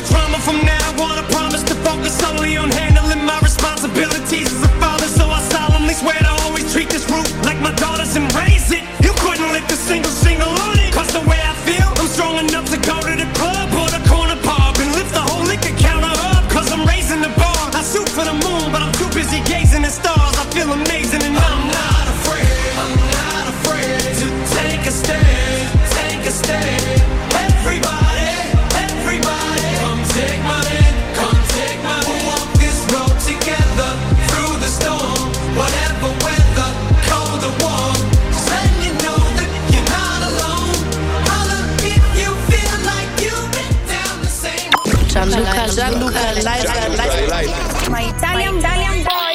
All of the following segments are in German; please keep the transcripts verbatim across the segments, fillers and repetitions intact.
more drama from now on. I promise to focus solely on handling my responsibilities as a father. So I solemnly swear to always treat this roof like my daughters and raise it. You couldn't lift a single single on it. Cause the way I feel, I'm strong enough to go to the club or the corner pub and lift the whole liquor counter up. Cause I'm raising the bar. I shoot for the moon, but I'm too busy gazing at stars. I feel amazing and I'm not afraid. I'm not afraid to take a stand, take a stand. Everybody, everybody, come take my hand, come take my hand. We'll walk this road together through the storm, whatever weather, cold or warm. Just let you know that you're not alone. Holla if you feel like you've been down the same road. Gianluca, Gianluca, live, live. My Italian, Italian boy.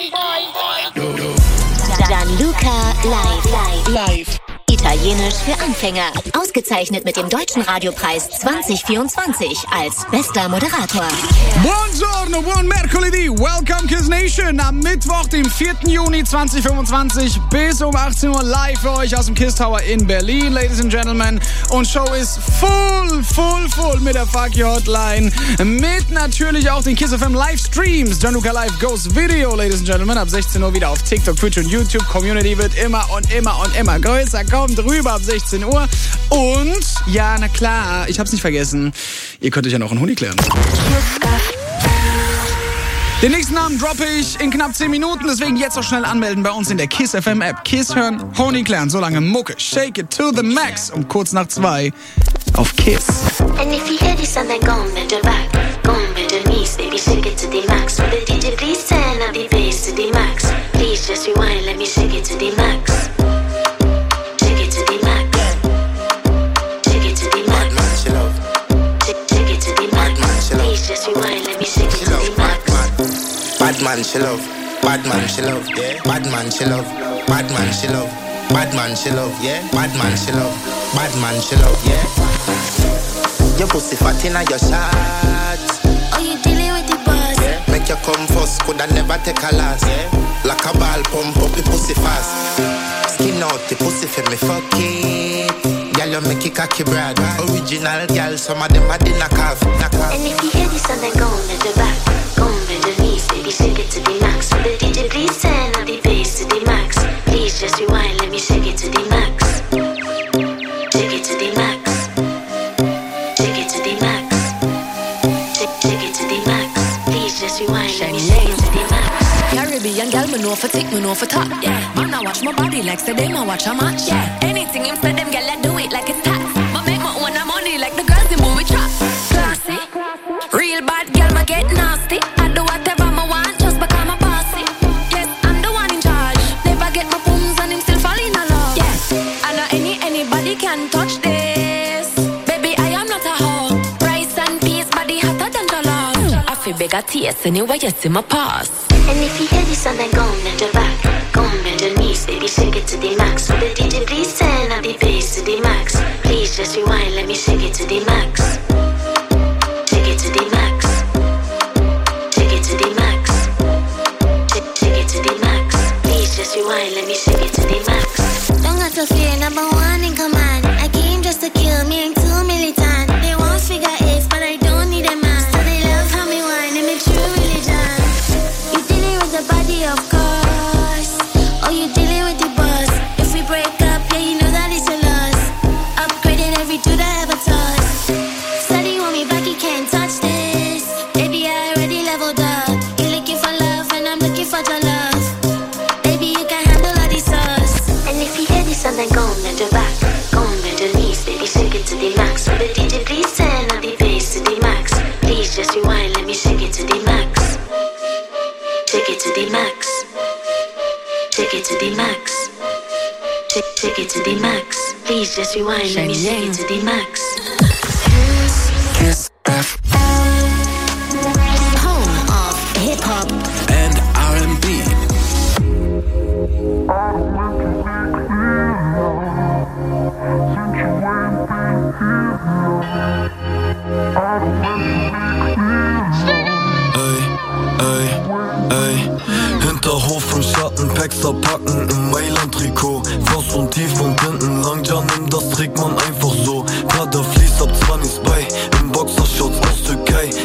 Gianluca live, live, live. Italienisch für Anfänger. Ausgezeichnet mit dem Deutschen Radiopreis zwanzig vierundzwanzig als bester Moderator. Buongiorno, buon mercoledì. Welcome Kiss Nation. Am Mittwoch, dem vierten Juni zweitausendfünfundzwanzig bis um achtzehn Uhr live für euch aus dem Kiss Tower in Berlin, ladies and gentlemen. Und Show ist full, full, full mit der Fuck You Hotline. Mit natürlich auch den Kiss F M Livestreams. Gianluca Live Goes Video, ladies and gentlemen. Ab sechzehn Uhr wieder auf TikTok, Twitch und YouTube. Community wird immer und immer und immer größer. Kommt rüber ab sechzehn Uhr. Und, ja, na klar, ich hab's nicht vergessen. Ihr könnt euch ja noch einen Honig klären. Den nächsten Namen droppe ich in knapp zehn Minuten, deswegen jetzt auch schnell anmelden bei uns in der Kiss F M App. Kiss hören, Honig klären, solange Mucke. Shake it to the max. Um kurz nach zwei auf Kiss. And if you hear this and then go on bend your back, go on bend your knees, baby shake it to the max. Will the D J please turn up the bass to the max? Please just rewind, let me shake it to the max. Shake it to the max. Shake it to the max. Shake it to the max. Please just rewind, let me shake it to the max. Bad man she love, bad man she love, yeah. Bad man she love, bad man she love, bad man she love, yeah. Bad man she love, bad man she love, yeah. Your pussy fat inna your shots. Oh, you dealing with the boss? Yeah. Make you come first, coulda never take a last. Yeah. Like a ball pump up the pussy fast. Skin out the pussy for me fuck it. Girl you make it cocky brad. Original girl, some of them a the knock off, knock off. And if you hear this and then go on bend your back, go on bend your knees, baby shake it to the max. Will the D J please turn up the bass to the max? Please just rewind, let me shake it to the max. Shake it to the max. Shake it to the max. Shake, shake it to the max. Please just rewind, let me shake it to the max. Caribbean girl, me know for tick, me know for top. Yeah, man, I watch my body like say them I watch a match. Yeah, anything him say them, girl, I do it like it's tax. But make my own money like the girls in movie trap. Classy, real bad girl, ma get nasty. I do whatever I want just because I'm a bossy. Yes, I'm the one in charge. Never get my pums and him still fall in love. Yeah, I know any anybody can touch this. Baby, I am not a hoe. Rice and peas, body hotter than jollof. I feel bigger taste anyway, you see my pass. And if you hear this and then go on bend your back, go on bend your knees, baby shake it to the max. Will the D J please turn up the bass to the max? Please just rewind, let me shake it to the max. Shake it to the max. Shake it to the max. Shake, shake it to the max. Please just rewind, let me shake it to the max. Don't got to fear, number one in command. I came just to kill me, ain't too militant. They want figure eights, but I don't need a man. So they love how me whine, they make true religion. You dealing with the body, of course. Oh, you dealing with the boss. If we break up, yeah, you know that it's a loss. Upgraded every dude I ever touched. Steady want me back, you can't touch this. Baby, I already leveled up. You're looking for love, and I'm looking for your love. Baby, you can handle all these sauce. And if you hear this and then go on bend your back, go on bend your knees, baby shake it to the max. Will the D J please turn up the bass to the max? Please just rewind, let me shake it to the max. Shake it to the max. Shake it to the max. Shake, shake it to the max. Please just rewind, let me shake it to the max. Kiss F M. Home of Hip Hop and R and B. Hinterhof im Schatten, Packs abpacken im Mailand-Trikot. Frost und Tiefpunkt hinten lang, ja nimm, das trägt man einfach so. Prada fließt ab zwanzig bei, im Boxershorts aus Türkei.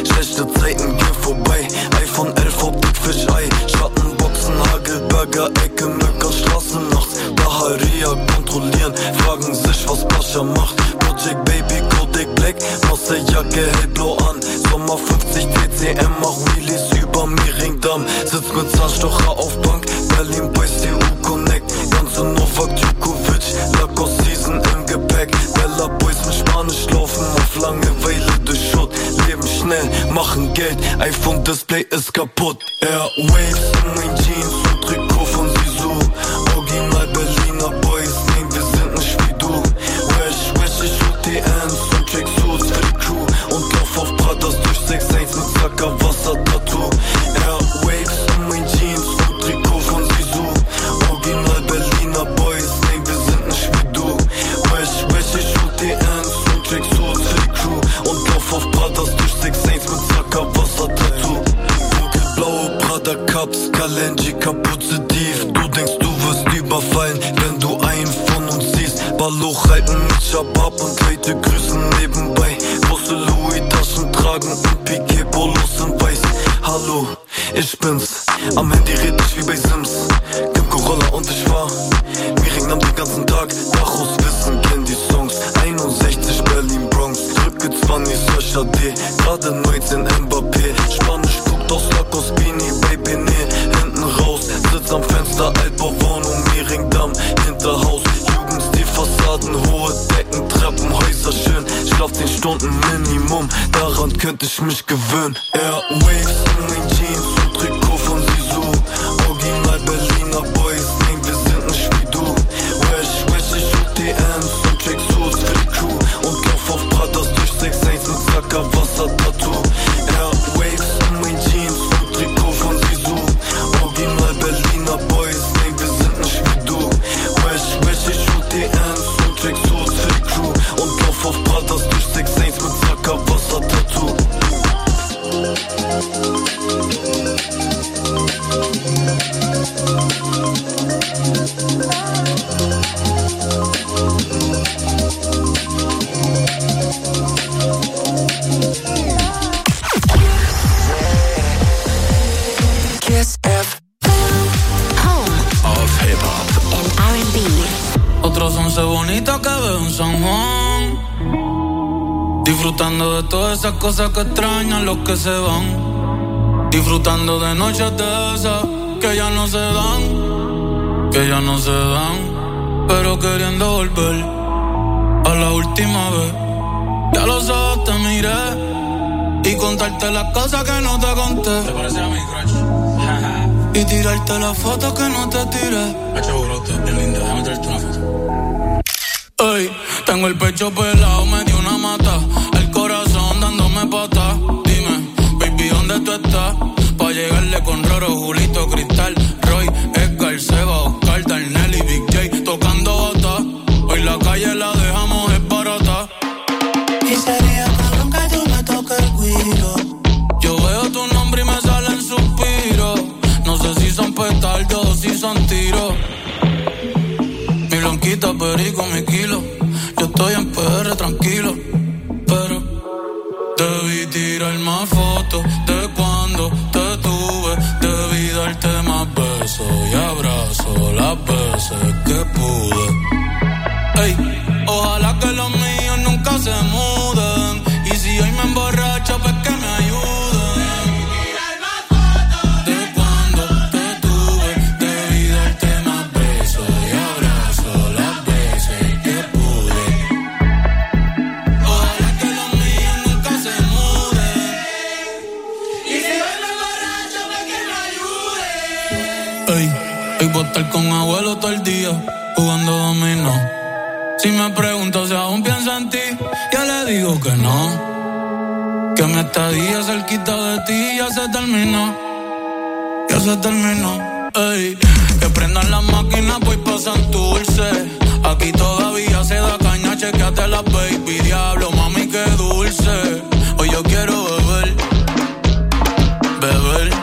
schlechte Zeiten gehen vorbei. iPhone elf, Optik, Fischei, Schattenboxen, Hagelberger, Ecke, Möcker, Straßen nachts. Baharia kontrollieren, fragen sich, was Pascha macht. Project Baby, Kodak Black, Masterjacke, hellblau an. Sommer fünfzig T C M, mach Wheelies über Mehringdamm. Sitz mit Zahnstocher auf Bank, Berlin Boys, T U Connect. Ganze Novak Djokovic, Lacoste Season im Gepäck. Bella Boys mit Spanisch laufen auf Langeweile durch Schutt. Leben schnell, machen Geld, iPhone Display ist kaputt. Airwaves in mein Jeans und Trikot von Sisu. Original Berliner Boys, nein, wir sind nicht wie du. Wesh, wesh, ich hol T Ns und Tracksuits für die Crew. Und lauf auf Pradas durch sechs eins mit Zackerwasser-Tattoo. Airwaves in mein Jeans und Trikot von Sisu. Original Berliner Boys, nein, wir sind nicht wie du. Wesh, wesh, ich hol T Ns und Tracksuits für die Crew. Und lauf auf Pradas durch sechs eins mit Zackerwasser-Tattoo. Dunkelblaue Prada Cups, Kalenji, Kapuze tief. Du denkst, du wirst überfallen, wenn du einen von uns siehst. Balloch reiten mit Shabab und Leute grüßen nebenbei. Große Louis-Taschen tragen und Piquet-Polos in weiß. Hallo, ich bin's, am Handy red ich wie bei Sims. Kim Corolla und ich war Mehringdamm den ganzen Tag. Dachos wissen, kenn die Songs. einundsechzig Berlin Bronx, drücke zwanzig Search A D. Gerade neunzehn Mbappé, Spanisch guckt aus Lacoste Beanie, Baby nee, hinten raus. Sitz am Fenster, Altbauwohnung, Mehringdamm, Hinterhaus. Jugendstil, Fassaden, hohe Decken, Treppenhäuser schön. Schlaf zehn Stunden Minimum, daran könnte ich mich gewöhnen. Airwaves in mein Jeans und Trikot von Sisu. Original Berliner Boys, nein, wir sind nicht wie du. Wesh, wesh, ich hol T Ns und Tracksuits für die Crew. Und lauf auf Pradas durch sechs eins mit Zackerwasser-Tattoo. Airwaves in mein Jeans und Trikot von Sisu. Original Berliner Boys, nein, wir sind nicht wie du. Wesh, wesh, ich hol T Ns und Tracksuits für die Crew. Und lauf auf Pradas durch sechs eins mit Zackerwasser-Tattoo. Kiss F Home Of Hip-Hop and R and B. Otros once bonitas que veo en San Juan, disfrutando de todas esas cosas que extrañan los que se van, disfrutando de noches de esas que ya no se dan, que ya no se dan, pero queriendo volver a la última vez. Ya los ojos te miré y contarte las cosas que no te conté. ¿Te parece a mi crush? Y tirarte las fotos que no te tiré. Hacho, bro, usted es bien linda, déjame traerte una foto. Ey, tengo el pecho pelado, me dio una mata, el corazón dándome pata. Dime, baby, ¿dónde tú estás? Pa' llegarle con Roro, Julito, Cristal, Roy, Edgar, Seba, Oscar, Darnell y Big J tocando bata. Hoy la calle la dejamos es barata. Y sería cabrón que tú me toques el guiro. Yo veo tu nombre y me salen suspiros. No sé si son petardos o si son tiros. Mi blanquita, perico, mi kilo. Yo estoy en P R tranquilo, pero debí tirar más fotos de cuando te tuve. Debí darte más besos y abrazos las veces que pude. Ey, ojalá que los míos nunca se muden. Y si hoy me emborracho, pues que me ayuden. Voy a estar con abuelo todo el día jugando dominó. Si me pregunto si aún pienso en ti, ya le digo que no. Que mi estadía cerquita de ti ya se terminó. Ya se terminó. Ey, que prendan las máquinas, pues pasan dulce. Aquí todavía se da caña, chequeate la baby. Diablo, mami, qué dulce. Hoy yo quiero beber, beber,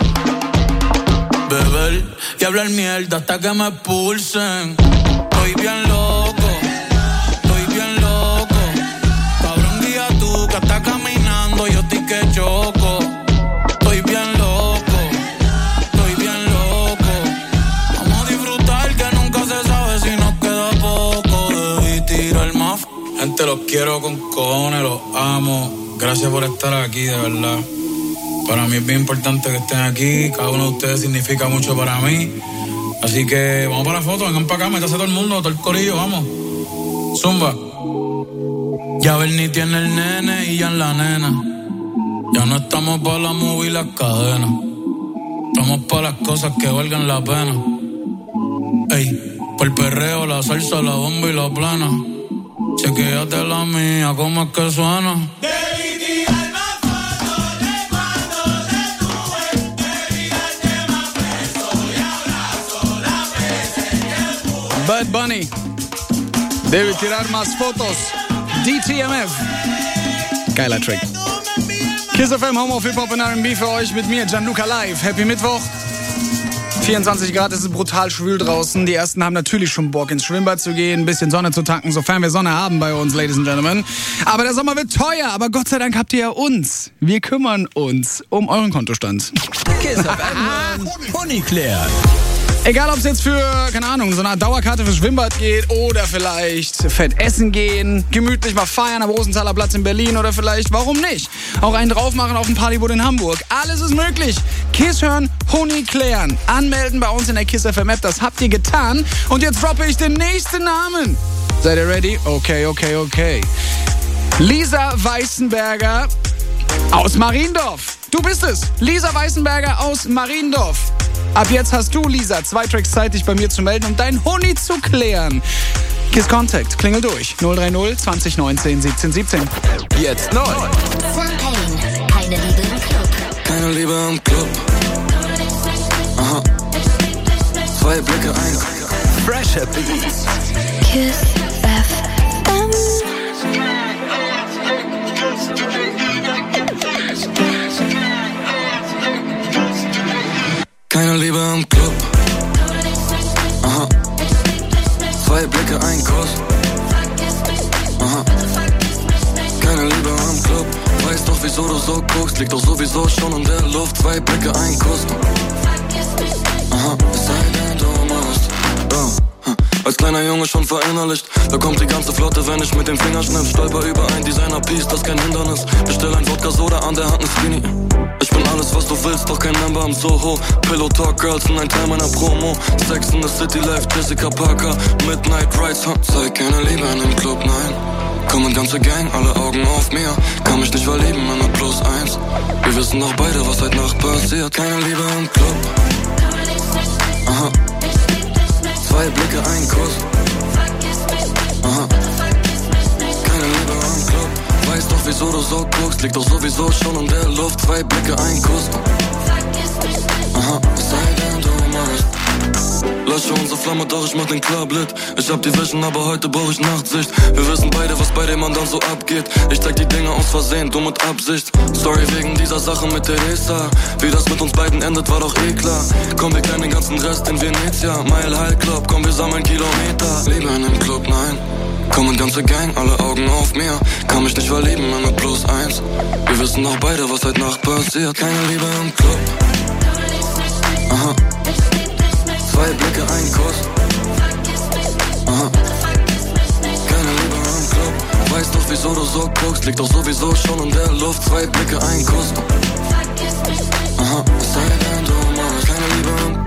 beber y hablar mierda hasta que me expulsen. Estoy bien loco, estoy bien loco. Cabrón, guía tú que estás caminando, yo estoy que choco. Gente, los quiero con cojones, los amo. Gracias por estar aquí, de verdad. Para mí es bien importante que estén aquí. Cada uno de ustedes significa mucho para mí. Así que vamos para la foto, vengan para acá, métase todo el mundo, todo el corillo, vamos. Zumba. Ya Bernie tiene el nene y ya en la nena. Ya no estamos para la movie y las cadenas. Estamos para las cosas que valgan la pena. Ey, por el perreo, la salsa, la bomba y la plana. Chequéate la mía, ¿cómo es que suena? Bad Bunny debe tirar más fotos. D T M F. Geiler Trick. Kiss F M, Home of Hip-Hop und R and B für euch mit mir, Gianluca Live. Happy Mittwoch. vierundzwanzig Grad, es ist brutal schwül draußen. Die ersten haben natürlich schon Bock, ins Schwimmbad zu gehen, ein bisschen Sonne zu tanken, sofern wir Sonne haben bei uns, Ladies and Gentlemen. Aber der Sommer wird teuer, aber Gott sei Dank habt ihr ja uns. Wir kümmern uns um euren Kontostand. Kiss F M, Honey Claire. Egal, ob es jetzt für, keine Ahnung, so eine Art Dauerkarte fürs Schwimmbad geht oder vielleicht fett essen gehen, gemütlich mal feiern am Rosenthaler Platz in Berlin oder vielleicht, warum nicht, auch einen drauf machen auf dem Partyboot in Hamburg. Alles ist möglich. Kiss hören, Honig klären. Anmelden bei uns in der Kiss F M App, das habt ihr getan. Und jetzt droppe ich den nächsten Namen. Seid ihr ready? Okay, okay, okay. Lisa Weißenberger aus Mariendorf. Du bist es. Lisa Weißenberger aus Mariendorf. Ab jetzt hast du, Lisa, zwei Tracks Zeit, dich bei mir zu melden und deinen Honig zu klären. Kiss Contact, klingel durch. null drei null zwanzig neunzehn siebzehn siebzehn. Jetzt neu. Champagne, keine Liebe im Club. Keine Liebe im Club. Aha. Zwei Blicke, ein Fresher Beats. Kiss F M. Keine Liebe im Club. Aha. Zwei Blicke, ein Kuss. Aha. Keine Liebe im Club. Weiß doch, wieso du so guckst. Liegt doch sowieso schon in der Luft. Zwei Blicke, ein Kuss. Aha. Es sei denn, du musst. Ja. Als kleiner Junge schon verinnerlicht. Da kommt die ganze Flotte, wenn ich mit dem Finger schnipp. Stolper über ein Designer-Piece, das kein Hindernis. Bestell ein Wodka-Soda, an der Hand ein Skinny. Ich bin alles, was du willst, doch kein Member im Soho. Pillow Talk Girls sind ein Teil meiner Promo. Sex in the City Life, Jessica Parker. Midnight Rides, huh? Zeig keine Liebe in dem Club, nein. Kommen ganze Gang, alle Augen auf mir. Kann mich nicht verlieben, immer plus eins. Wir wissen doch beide, was heute Nacht passiert. Keine Liebe im Club. Aha. Zwei Blicke, ein Kuss. Aha. Keine Liebe im Club. Weiß doch, wieso du so guckst. Liegt doch sowieso schon in der Luft. Zwei Blicke, ein Kuss. Aha, es sei denn, du musst. Lösche unsere Flamme, doch ich mach den Club lit. Ich hab die Vision, aber heute brauch ich Nachtsicht. Wir wissen beide, was bei dem anderen so abgeht. Ich zeig die Dinge aus Versehen, du mit Absicht. Sorry wegen dieser Sache mit Teresa. Wie das mit uns beiden endet, war doch eh klar. Komm, wir kennen den ganzen Rest in Venezia. Mile High Club, komm, wir sammeln Kilometer. Liebe in dem Club, nein. Kommen ganze Gang, alle Augen auf mir. Kann mich nicht verlieben, immer mit plus eins. Wir wissen doch beide, was heute Nacht passiert. Keine Liebe im Club. Aha. Zwei Blicke, ein Kuss. Aha. Keine Liebe im Club. Weiß doch, wieso du so guckst. Liegt doch sowieso schon in der Luft. Zwei Blicke, ein Kuss. Aha. Es sei denn, du musst. Keine Liebe im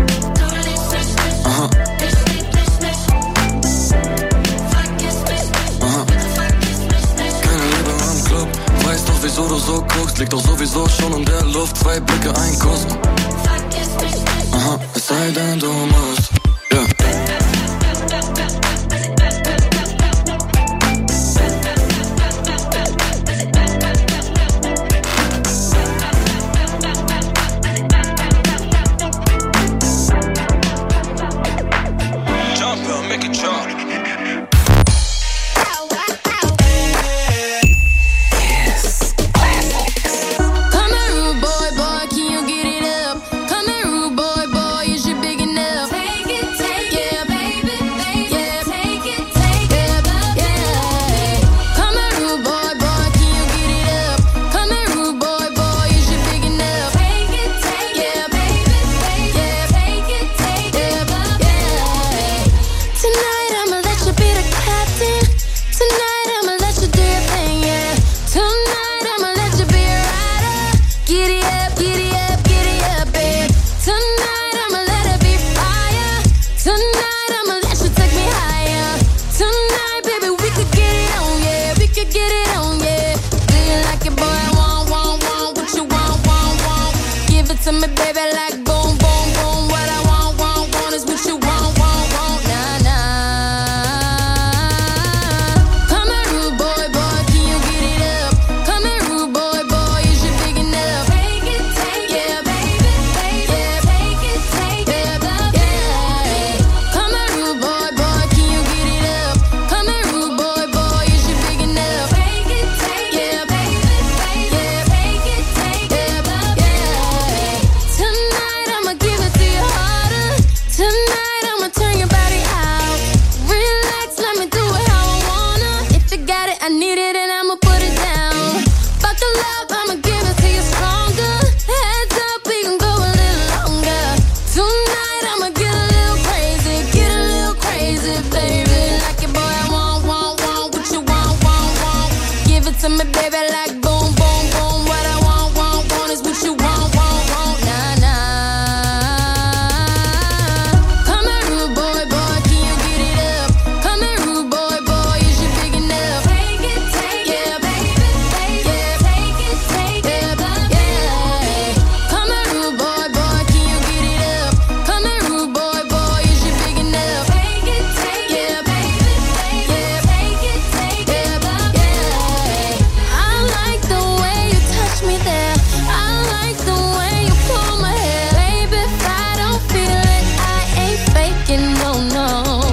Aha. Aha. Keine Liebe im Club. Weiß doch, wieso du so guckst. Liegt doch sowieso schon in der Luft. Zwei Blicke, ein Kuss. Aha, es sei denn, du musst. Ja. Jump, make it jump. Big enough. Take it, take it, baby. to me, baby, like boom, boom, boom. What I want, want, want is what you want, want, want. Nah, nah. Come here, rude boy, boy, can you get it up? Come here, rude boy, boy, is you big enough? Take it, take it, yeah, baby, baby, yeah, take it, take it, yeah. Come here, rude boy, boy, can you get it up? Come here, rude boy, boy, is you big enough? Take it, take it, yeah, baby, baby, yeah, take it, take it, yeah. Tonight I'ma give it to you harder. Tonight I'ma turn your body out. Relax, let me do it how I wanna. If you got it, I need it, and I'ma put it down. Buckle up, I'ma give it to you stronger. Heads up, we can go a little longer. Tonight I'ma get a little crazy, get a little crazy, baby. Like it, boy, I want, want, want what you want, want, want. Give it to me, baby, like boom, boom, boom. What I want, want, want is what you want, want, want. Nah, nah. Come here, rude boy, boy, can you get it up? Come here, rude boy, boy, is you big enough? Take it, take it, yeah, baby, baby, yeah, take it, take it, yeah. Come here, rude boy, boy, can you get it up? Come here, rude boy, boy, is you big enough? Take it, take it, yeah, baby, baby, yeah, take it, take it, yeah. I like the way you touch me there. I like the way you pull my hair, baby. If I don't feel it, I ain't faking, no, no.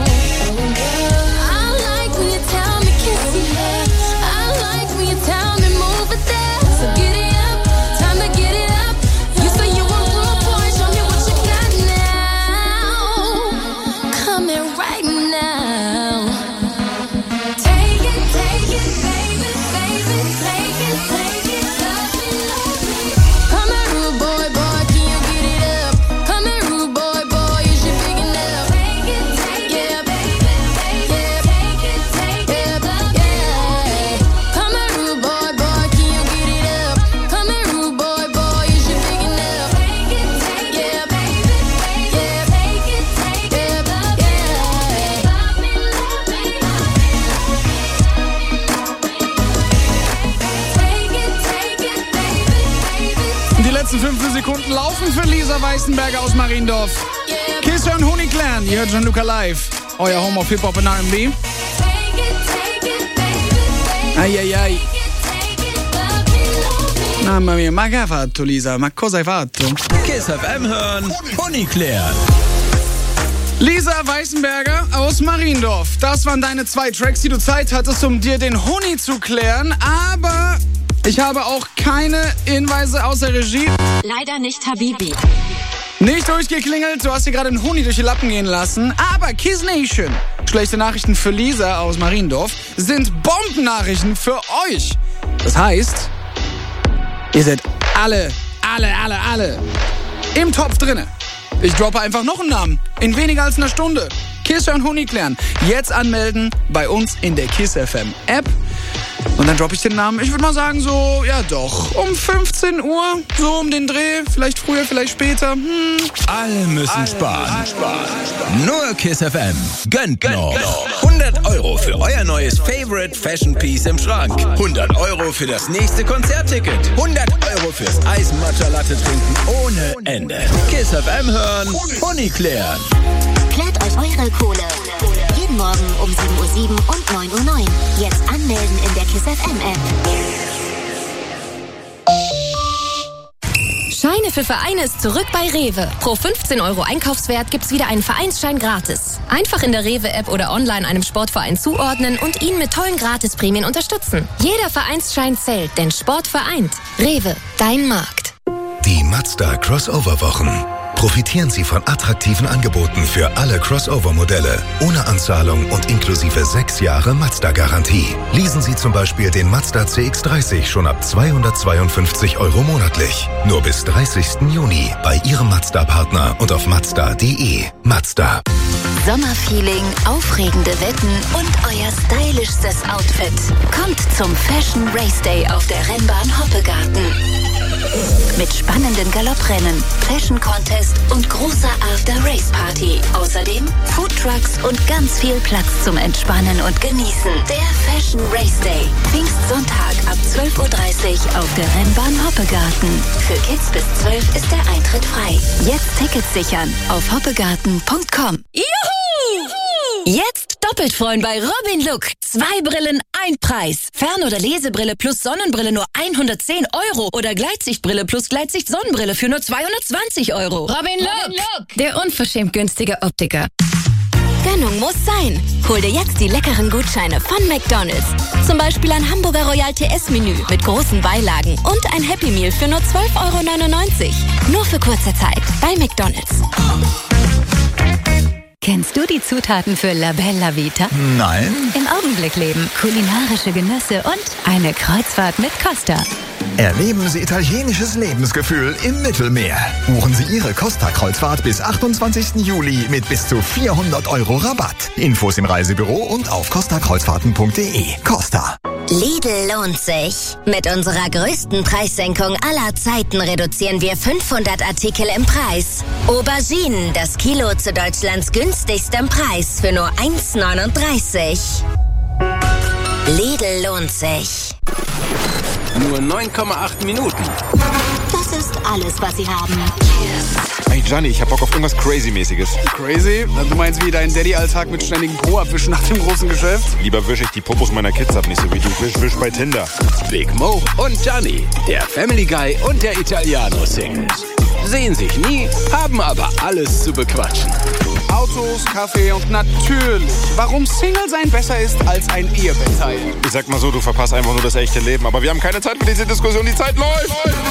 I like when you tell me kiss your hair. I like when you tell me move it there. So get it up, time to get it up. You say you want real boy, show me what you got now. Come here right now. Take it, take it, baby, baby, take it, take it, love me, love me. Come here, rude boy, boy, can you get it up? Come here, rude boy, boy, is you big enough? Take it, take it, yeah, baby, baby, yeah, take it, take it, yeah. Come here, rude boy, boy, can you get it up? Come here, rude boy, boy, is you big enough? Take it, take it, yeah, baby, baby, yeah, take it, take it, yeah. Love me, love me. Take it, take it, baby, baby. Die letzten fünfzehn Sekunden laufen für Lisa Weißenberger aus Mariendorf. Kiss und Honey Clan, ihr hört Gianluca live. Euer Home of Hip-Hop und R and B. Aiaiai. Mamma mia, ma che hai fatto Lisa? Ma cosa hai fatto? Kiss F M hören, Honey klären. Lisa Weißenberger aus Mariendorf. Das waren deine zwei Tracks, die du Zeit hattest, um dir den Honig zu klären. Aber ich habe auch keine Hinweise aus der Regie. Leider nicht Habibi. Nicht durchgeklingelt, du hast dir gerade den Honig durch die Lappen gehen lassen. Aber Kiss Nation, schlechte Nachrichten für Lisa aus Mariendorf, sind Bombennachrichten für euch. Das heißt, ihr seid alle, alle, alle, alle im Topf drinne. Ich droppe einfach noch einen Namen. In weniger als einer Stunde. Kiss und Honig klären. Jetzt anmelden bei uns in der Kiss F M App. Und dann droppe ich den Namen, ich würde mal sagen so, ja doch, um fünfzehn Uhr, so um den Dreh, vielleicht früher, vielleicht später. Hm. Alle müssen Alle sparen. sparen. Nur Kiss F M. Gönnt, Gönnt noch. noch. hundert Euro für euer neues Favorite Fashion Piece im Schrank. hundert Euro für das nächste Konzertticket. hundert Euro fürs Eis-Matcha-Latte trinken ohne Ende. Kiss F M hören, Honig klären. Klärt euch eure Kohle. Jeden Morgen um sieben Uhr sieben und neun Uhr neun. Jetzt anmelden in der Kiss F M App. Scheine für Vereine ist zurück bei Rewe. Pro fünfzehn Euro Einkaufswert gibt's wieder einen Vereinsschein gratis. Einfach in der Rewe-App oder online einem Sportverein zuordnen und ihn mit tollen Gratisprämien unterstützen. Jeder Vereinsschein zählt, denn Sport vereint. Rewe, dein Markt. Die Mazda Crossover-Wochen. Profitieren Sie von attraktiven Angeboten für alle Crossover-Modelle, ohne Anzahlung und inklusive sechs Jahre Mazda-Garantie. Leasen Sie zum Beispiel den Mazda C X dreißig schon ab zweihundertzweiundfünfzig Euro monatlich. Nur bis dreißigsten Juni bei Ihrem Mazda-Partner und auf mazda punkt de. Mazda. Sommerfeeling, aufregende Wetten und euer stylischstes Outfit. Kommt zum Fashion Race Day auf der Rennbahn Hoppegarten. Mit spannenden spannenden Galopprennen, Fashion Contest und großer After-Race-Party. Außerdem Foodtrucks und ganz viel Platz zum Entspannen und Genießen. Der Fashion Race Day. Pfingstsonntag ab zwölf Uhr dreißig auf der Rennbahn Hoppegarten. Für Kids bis zwölf ist der Eintritt frei. Jetzt Tickets sichern auf hoppegarten punkt com. Juhu! Jetzt doppelt freuen bei Robin Look. Zwei Brillen, ein Preis. Fern- oder Lesebrille plus Sonnenbrille nur hundertzehn Euro. Oder Gleitsichtbrille plus Gleitsicht-Sonnenbrille für nur zweihundertzwanzig Euro. Robin Look, Robin Look, der unverschämt günstige Optiker. Gönnung muss sein. Hol dir jetzt die leckeren Gutscheine von McDonald's. Zum Beispiel ein Hamburger Royal T S-Menü mit großen Beilagen und ein Happy Meal für nur zwölf Euro neunundneunzig. Nur für kurze Zeit bei McDonald's. Kennst du die Zutaten für La Bella Vita? Nein. Im Augenblick leben, kulinarische Genüsse und eine Kreuzfahrt mit Costa. Erleben Sie italienisches Lebensgefühl im Mittelmeer. Buchen Sie Ihre Costa-Kreuzfahrt bis achtundzwanzigsten Juli mit bis zu vierhundert Euro Rabatt. Infos im Reisebüro und auf costa kreuzfahrten punkt de. Costa. Lidl lohnt sich. Mit unserer größten Preissenkung aller Zeiten reduzieren wir fünfhundert Artikel im Preis. Auberginen, das Kilo zu Deutschlands günstigstem Preis für nur eins neununddreißig. Lidl lohnt sich. Nur neun Komma acht Minuten. Das ist alles, was sie haben. Hey Gianni, ich hab Bock auf irgendwas Crazy-mäßiges. Crazy? Du meinst wie dein Daddy-Alltag mit ständigen Po-Abwischen nach dem großen Geschäft? Lieber wische ich die Popos meiner Kids ab, nicht so wie du wisch, wisch bei Tinder. Big Mo und Gianni, der Family Guy und der Italiano-Singles. Sehen sich nie, haben aber alles zu bequatschen. Autos, Kaffee und natürlich, warum Single sein besser ist als ein Ehebettteil. Ich sag mal so, du verpasst einfach nur das echte Leben. Aber wir haben keine Zeit für diese Diskussion, die Zeit läuft.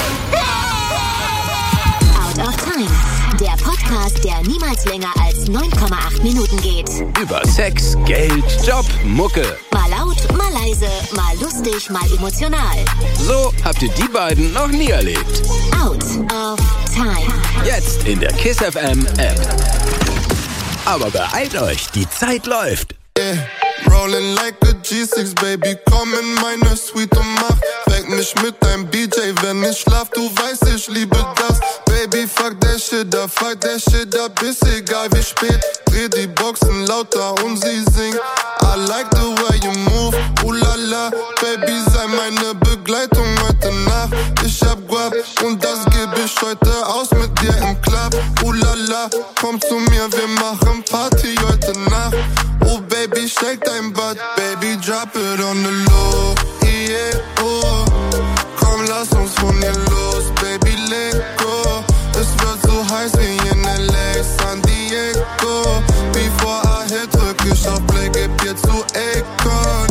Out of Time. Der Podcast, der niemals länger als neun Komma acht Minuten geht. Über Sex, Geld, Job, Mucke. Mal laut, mal leise, mal lustig, mal emotional. So habt ihr die beiden noch nie erlebt. Out of Time. Jetzt in der Kiss F M App. Aber beeilt euch, die Zeit läuft. Yeah. Rolling like a G six, baby, komm in meine Suite und mach Weck mich mit deinem B J, wenn ich schlaf, du weißt, ich liebe das. Baby, fuck that shit up, fuck that shit up, ist egal wie spät. Dreh die Boxen lauter und sie singt I like the way you move, ooh la la. Baby, sei meine Begleitung heute Nacht. Ich hab Guap und das geb ich heute aus mit dir im Club. Ooh la la, komm zu mir, wir machen Party heute Nacht. Oh baby, shake dein Butt, baby, drop it on the low, yeah, oh. Komm, lass uns von hier los, baby, let go. Es wird so heiß wie in L A, San Diego. Before I hit, drück ich auf Play, geb dir zu Akon.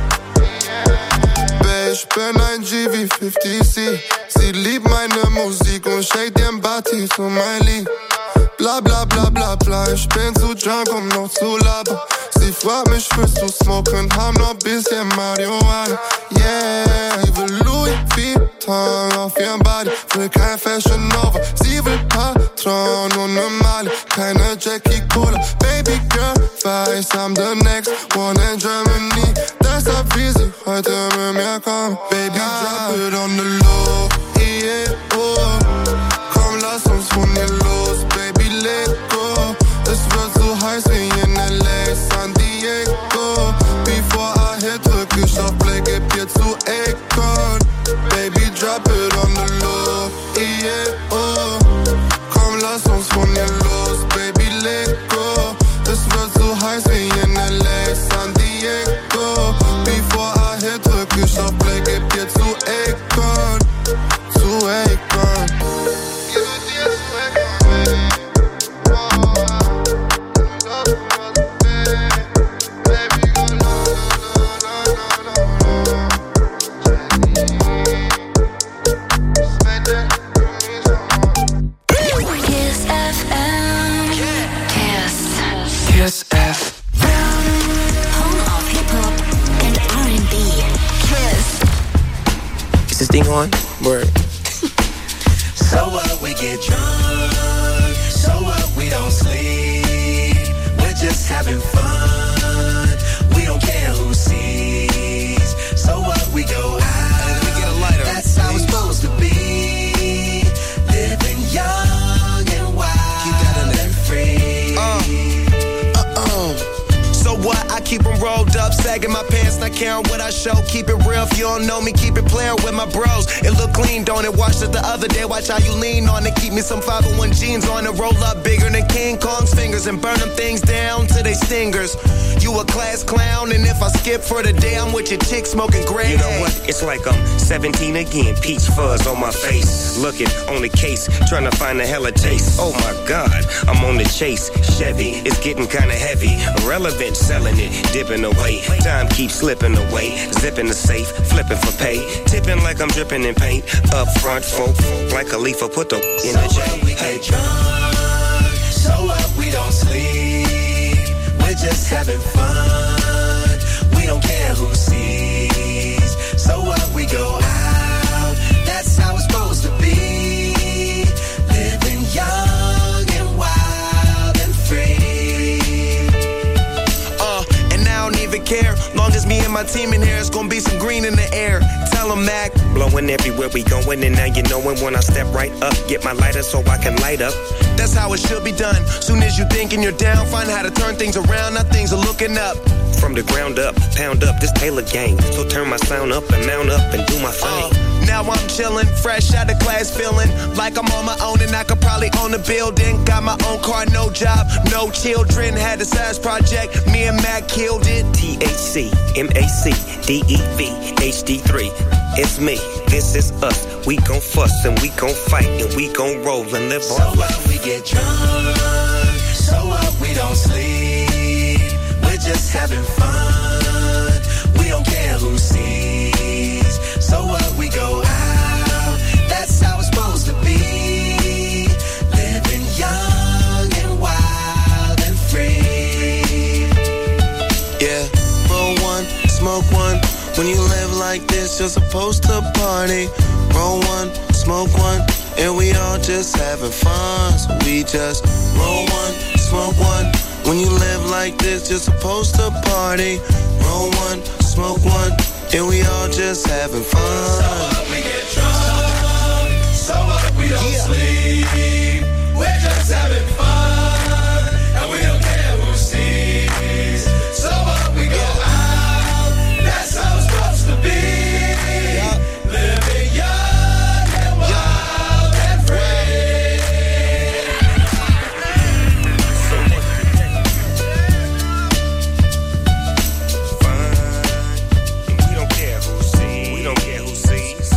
Babe, ich bin ein G wie fifty C. Sie liebt meine Musik und shake den Body zu mein Lied. Bla bla bla bla bla, ich bin zu drunk, um noch zu labern. Sie fragt mich, willst du smoken, haben noch bisschen Marihuana. Yeah, ich will Louis Vuitton auf ihrem Body, will kein Fashion Nova. Sie will Patron und ne Mali, keine Jackie Cola. Baby girl, weiß, I'm the next one in Germany. Deshalb will sie heute mit mir kommen. Baby, drop it on the low, yeah, oh. Komm, lass uns von hier los, baby, let go. Es wird so heiß wie in L A, San Diego. Before I hit, drück ich auf Play, geb dir zu Akon. Baby, drop it on the low, yeah, oh. Komm, lass uns von hier los, baby, let go. Es wird so heiß wie in L A, San Diego. Before I hit, drück ich auf Play, geb dir zu Akon. Zu Akon. Kiss F M. Home of Hip-Hop and R and B. Kiss. Is this thing on? Word. So what, we get drunk. So what, we don't sleep. We're just having fun. We don't care who sees. So what, we go out. We get a lighter. That's how it's supposed to be. Live keep them rolled up, sagging my pants, not caring what I show. Keep it real, if you don't know me, keep it playing with my bros. It look clean, don't it? Watched it the other day, watch how you lean on it. Keep me some five oh one jeans on it, roll up bigger than King Kong's fingers and burn them things down to they stingers. You a class clown, and if I skip for the day, I'm with your chick smoking gray. You know what? It's like I'm seventeen again, peach fuzz on my face. Looking on the case, trying to find a hella taste. Oh my God, I'm on the chase. Chevy, it's getting kinda heavy. Irrelevant, selling it, dipping away. Time keeps slipping away. Zipping the safe, flipping for pay. Tipping like I'm dripping in paint. Up front, folk, like a leaf, put the in the J. So we get drunk, so up, we don't sleep. We're just having fun. We don't care who sees. So what, we go out. That's how it's supposed to be. Living young and wild and free. Uh, and I don't even care. Long as me and my team in here, it's gonna be some green in the air. Tell 'em, Mac. Blowing everywhere we going, and now you knowin' when I step right up. Get my lighter so I can light up. That's how it should be done. Soon as you thinking you're down, find how to turn things around. Now things are looking up. From the ground up, pound up this Taylor gang. So turn my sound up and mount up and do my thing. Uh, now I'm chillin', fresh out of class, feeling like I'm on my own and I could probably own a building. Got my own car, no job, no children. Had a science project, me and Mac killed it. T H C, M A C, D E V, H D three. It's me, this is us. We gon' fuss and we gon' fight and we gon' roll and live so our life. So up, we get drunk. So up, we don't sleep. We're just having fun. We don't care who sees. So what, we go out. That's how it's supposed to be. Living young and wild and free. Yeah, roll one, smoke one. When you live like this, you're supposed to party. Roll one, smoke one, and we all just having fun. So we just roll one, smoke one. When you live like this, you're supposed to party. Roll one, smoke one, and we all just having fun. So up, we get drunk. So up, we don't yeah. sleep. We're just having fun, and we don't care who sees. So up, we go out. That's how it's supposed to be. Yeah. Living young and wild and free. We don't care who sees. We don't care who sees.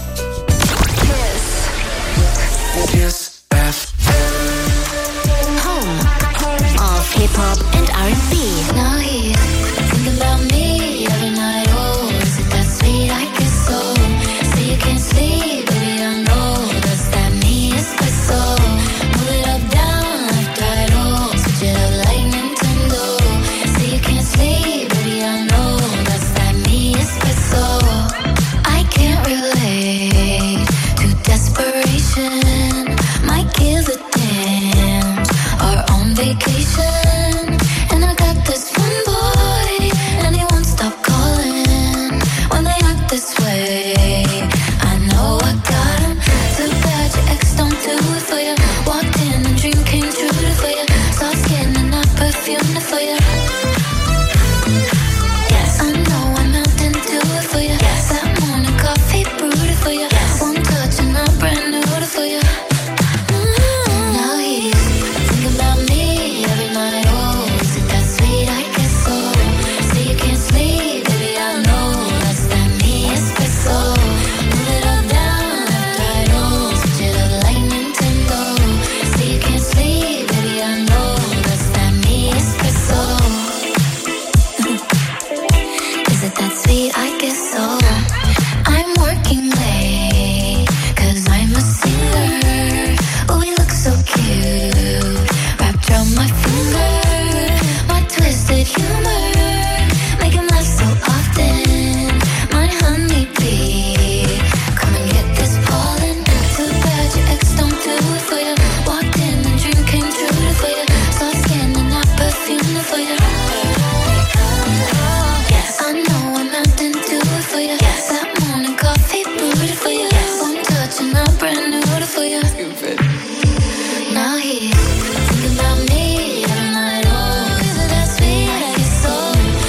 Kiss. Kiss F M. Home of hip hop and R and B. Now he's thinking about me every night. Oh, is it that sweet? I guess so. Say you can't sleep, baby, I know. Does that mean it's so? Move it up, down, left, right, oh. Switch it up like Nintendo. Say you can't sleep, baby, I know. Does that mean it's so? I can't relate to desperation. My kids are damned, are on vacation. And I got this one boy, and he won't stop calling when they act this way. I know I got him. Too bad your ex don't do it for you. Walked in and dream came true for you. Saw skin and not perfume for you. Yes, I know I'm out and do it for you. Yes, that morning coffee brewed it for you. Yes, one touch and I'm brand new for you. Mm-hmm. Now he's thinking about me every night. Oh, is it that sweet? I guess so. Say you can't sleep, baby, I know. That's that me espresso. Move it up, down, left, right, oh. Switch it up like Nintendo. Say you can't sleep, baby, I know. That's that me espresso. Is it that sweet? I guess so. I'm working late, cause I'm a singer. Oh, we look so cute, wrapped around my finger. My twisted humor, make him laugh so often. My honeybee, come and get this pollen. Too bad your ex don't do it for you. Walked in and dream came true for you. Saw skin and not perfume for you. Yes, I know I'm out and do it for you. Yes, that morning coffee brewed for you. Yes, one touch and I'm brand new for you. Stupid. Now he's thinking about me every night. Oh, is it that sweet? I guess so.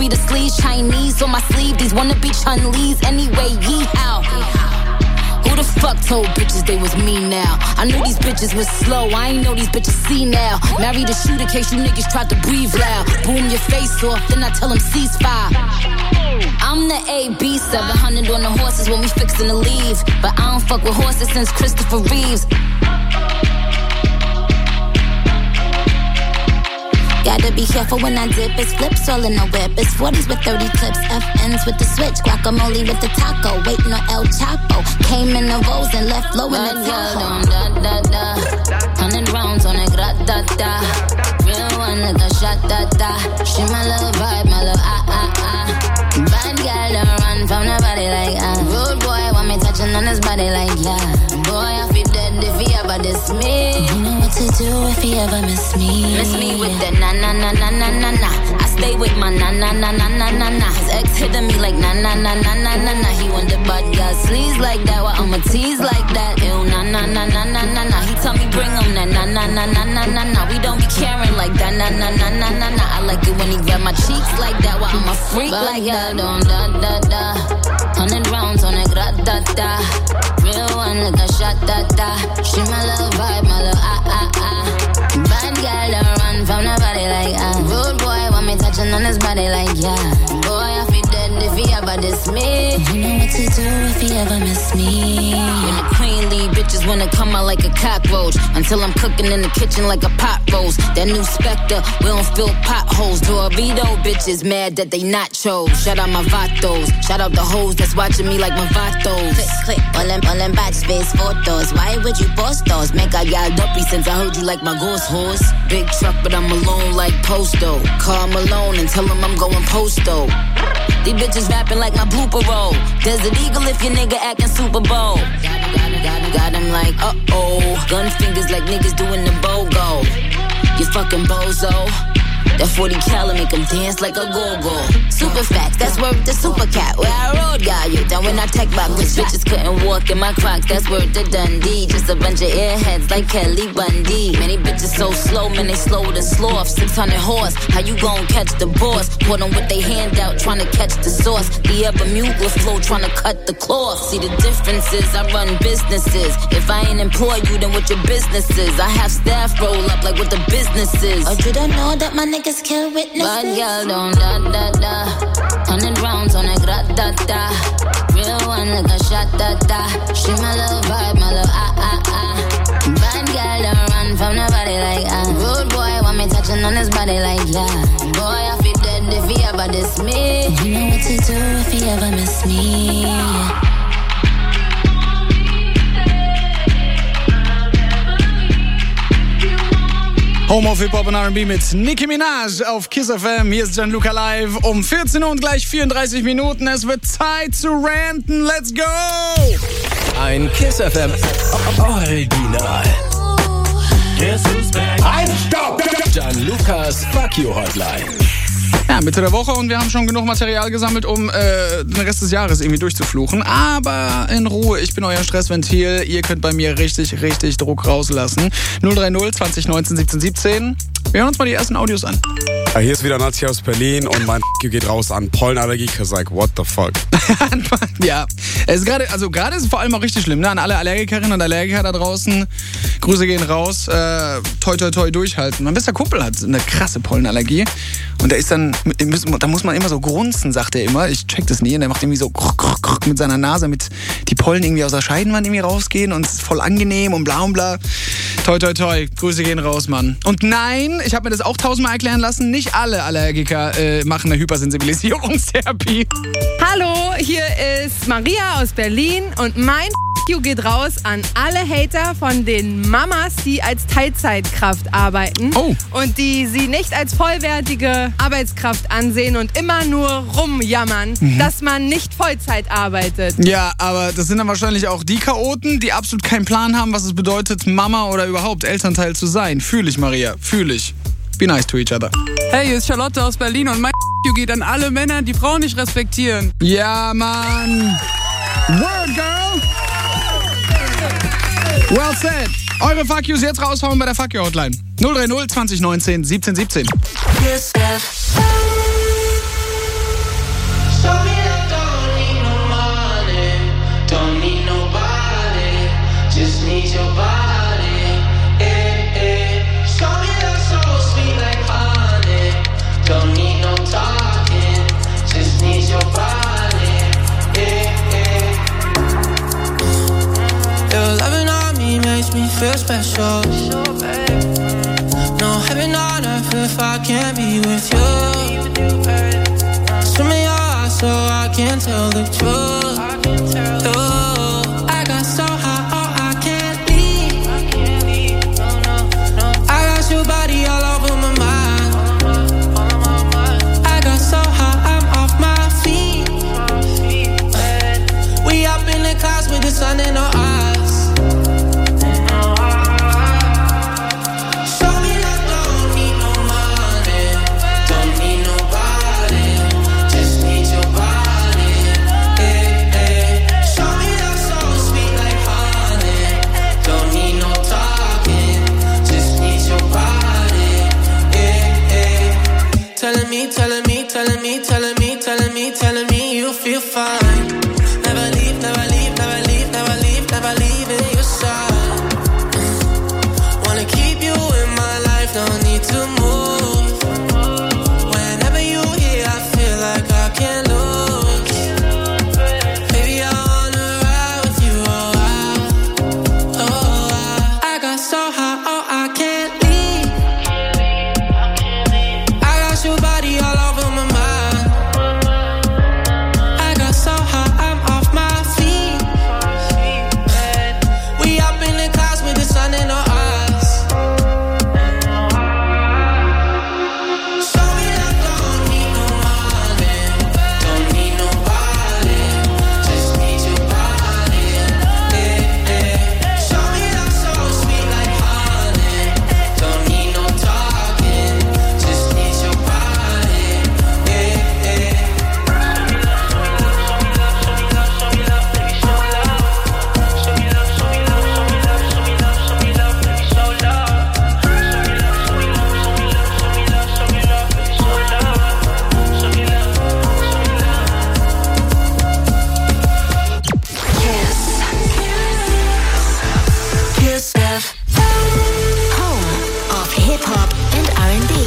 be the sleeves, Chinese on my sleeve. These wanna be Chun-Lees anyway, yee-how. Who the fuck told bitches they was me now? I knew these bitches was slow, I ain't know these bitches see now. Married a shooter case you niggas tried to breathe loud. Boom your face off, then I tell them ceasefire. I'm the A B, seven hundred on the horses when we fixin' to leave. But I don't fuck with horses since Christopher Reeves. Gotta be careful when I dip, it's flips all in the whip. It's forties with thirty clips, F Ns with the switch. Guacamole with the taco, waiting on El Chapo. Came in the rolls and left low in the Tahoe. Da da da, hundred rounds on a grat-da-da. Real one like a shot-da-da. She my little vibe, my little ah-ah-ah. Bad girl don't run from nobody like ah. Rude boy want me touching on his body like yeah. Boy I feel dead if he ever diss me. You know what to do if he ever miss me. Miss me with that na na na na na na na. I stay with my na na na na na na na. His ex hitting me like na na na na na na na. He want the bad girl sleaze like that, well I'ma tease like that. Ew na na na na na na na. He tell me bring him that na na na na na na na. We don't be caring like that na na na na na na. I like it when he grab my cheeks like that, well I'm a freak but like that. Don't da da da. Hundred rounds on a grat-da-da. Real one like a shot-da-da. She my little vibe, my little ah-ah-ah. Bad girl don't run from nobody like ah. Rude boy want me touching on his body like yeah. Boy I feel dead if he ever diss me. You know what to do if he ever miss me. When the queen leave, bitches wanna come out like a cockroach. Until I'm cooking in the kitchen like a pot roast. That new Spectre, we don't fill potholes. Dorito bitches mad that they nachos. Shout out my vatos, shout out the hoes that's watching me like my vatos. Click, click, all them, all them bad space photos. Why would you post those? Make a y'all dumpy since I heard you like my ghost horse. Big truck, but I'm alone like Posto. Call Malone and tell him I'm going Posto. These bitches rapping like my blooper roll. Desert Eagle if your nigga acting Super Bowl. Got him like, uh-oh. Gun fingers like niggas doing the BOGO. You fucking bozo. That forty cal make him dance like a go-go. Super facts, that's worth the super cat. Where I road got you, down when I tech back. These bitches couldn't walk in my Crocs, that's worth the Dundee. Just a bunch of airheads like Kelly Bundy. Many bitches so slow, man, they slow to sloth. six hundred horse, how you gon' catch the boss? Put them with they hand out, trying to catch the sauce. The upper Mugler flow, trying to cut the cloth. See the differences, I run businesses. If I ain't employ you, then what your business is? I have staff roll up like what the business is. Oh, you don't know that my niggas kill witnesses? Bad girl don't da da da. Hundred rounds on a grat-da-da. Real one like a shot-da-da. She my little vibe, my little ah-ah-ah. Bad girl don't run from nobody like ah. Rude boy want me touching on his body like yeah. Boy I feel dead if he ever diss me. You know what to do if he ever miss me. Home of Hip-Hop und R and B mit Nicki Minaj auf Kiss F M. Hier ist Gianluca live um vierzehn Uhr und gleich vierunddreißig Minuten. Es wird Zeit zu ranten. Let's go! Ein Kiss F M Original. Guess who's back? I'm stop. Gianlucas Fuck You Hotline. Ja, Mitte der Woche und wir haben schon genug Material gesammelt, um äh, den Rest des Jahres irgendwie durchzufluchen. Aber in Ruhe, ich bin euer Stressventil. Ihr könnt bei mir richtig, richtig Druck rauslassen. null drei null zwanzig neunzehn siebzehn siebzehn. Wir hören uns mal die ersten Audios an. Ja, hier ist wieder Nazi aus Berlin und mein geht raus an Pollenallergie. Cause like, what the fuck? Ja, es ist gerade, also gerade ist es vor allem auch richtig schlimm, ne? An alle Allergikerinnen und Allergiker da draußen. Grüße gehen raus. Äh, toi, toi, toi durchhalten. Mein bester Kumpel hat eine krasse Pollenallergie. Und der ist dann, da muss man immer so grunzen, sagt er immer. Ich check das nie. Und der macht irgendwie so mit seiner Nase, damit die Pollen irgendwie aus der Scheidenwand irgendwie rausgehen. Und es ist voll angenehm und bla und bla. Toi, toi, toi. Grüße gehen raus, Mann. Und nein, ich habe mir das auch tausendmal erklären lassen. Nicht alle Allergiker äh, machen eine Hypersensibilisierungstherapie. Hallo, hier ist Maria aus Berlin und mein You geht raus an alle Hater von den Mamas, die als Teilzeitkraft arbeiten oh. und die sie nicht als vollwertige Arbeitskraft ansehen und immer nur rumjammern, mhm. dass man nicht Vollzeit arbeitet. Ja, aber das sind dann wahrscheinlich auch die Chaoten, die absolut keinen Plan haben, was es bedeutet, Mama oder überhaupt Elternteil zu sein. Fühl ich, Maria, fühl ich. Be nice to each other. Hey, hier ist Charlotte aus Berlin und mein You geht an alle Männer, die Frauen nicht respektieren. Ja, Mann. Word, girl. Well said. Eure Fuck Yous jetzt raushauen bei der Fuck You Hotline. null drei null zwanzig neunzehn siebzehn siebzehn. feel special. No heaven on earth if I can't be with you. Swim in your eyes so I can tell the truth. Oh, I got so high, oh, I can't leave. I got your body all over my mind. I got so high, I'm off my feet. We up in the clouds with the sun in our eyes. Telling me, telling me, telling me, telling me, telling me, telling me you feel fine. Never leave, never leave, never leave, never leave, never leave in your side. Wanna keep you in my life, no need to move. Whenever you here, I feel like I can't lose. Baby, I wanna ride with you, oh, I, oh, I, I got so high, oh, I can't leave. I got your body all over my mind. I got so high, I'm off my feet. We up in the clouds with the sun in our eyes. Show me that don't need no money, don't need nobody, just need your body. Yeah, yeah. Show me that so sweet like honey, don't need no talking, just need your body. Yeah, yeah. Kiss F M, home of hip hop and R and B.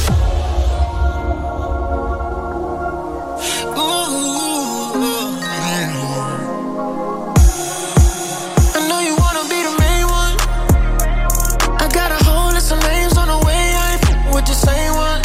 I know you wanna be the main one. I got a whole list of names on the way. I ain't f- with the same one.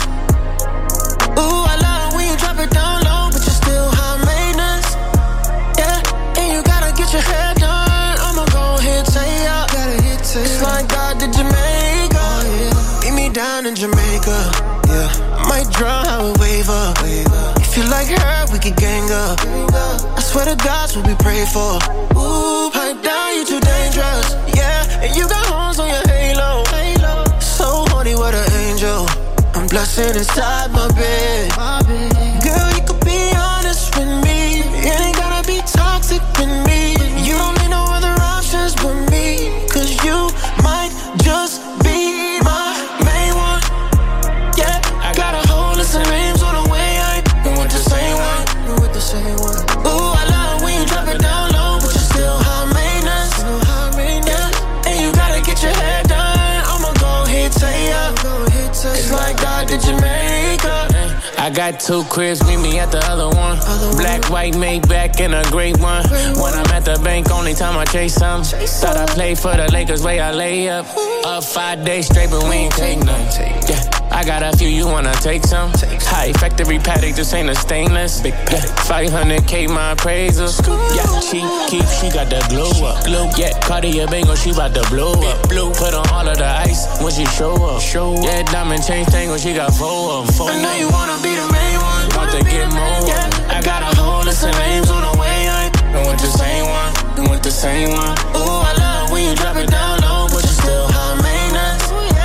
Ooh, I love it when you drop it down low, but you're still high maintenance. Yeah, and you gotta get your hair done. I'ma go ahead, say ya. It's like God did Jamaica. Meet me down in Jamaica. Yeah, I might draw how we wave up. If you like her, we could gang up. I swear to God's what we pray for. Ooh, pipe down, you too dangerous. Yeah, and you got horns on your halo. So horny, what an angel. I'm blushing inside my bed. Girl, you could be honest with me. It ain't gotta be toxic with me. You don't need no other options but me. Cause you might just be my main one. Yeah, I got a whole list of names on the way. I ain't been with the same one. With the same one. Ooh, I love it when you drop it down low, but you're still high maintenance. Yeah, and you gotta get your hair done. I'ma go ahead, say ya. It's like God did Jamaica. I got two cribs, meet me at the other one. Black, white, Maybach, and a great one. When I'm at the bank, only time I chase some. Thought I played for the Lakers, way I lay up. Up five days straight, but we ain't take none. Yeah, I got a few, you wanna take some? High factory paddock, this ain't a stainless. Big yeah, five hundred K my appraisal. Yeah, she keep, she got the glow up. Yeah, Cartier Bango, she bout to blow up. Put on all of the ice when she show up. Yeah, diamond chain thing when she got four of them. I know you wanna be the main one. About to get more. Yeah, I got a whole list of names on the way. I ain't with the same one. Been with the same one. Ooh, I love when you drop it down low, but you still high maintenance.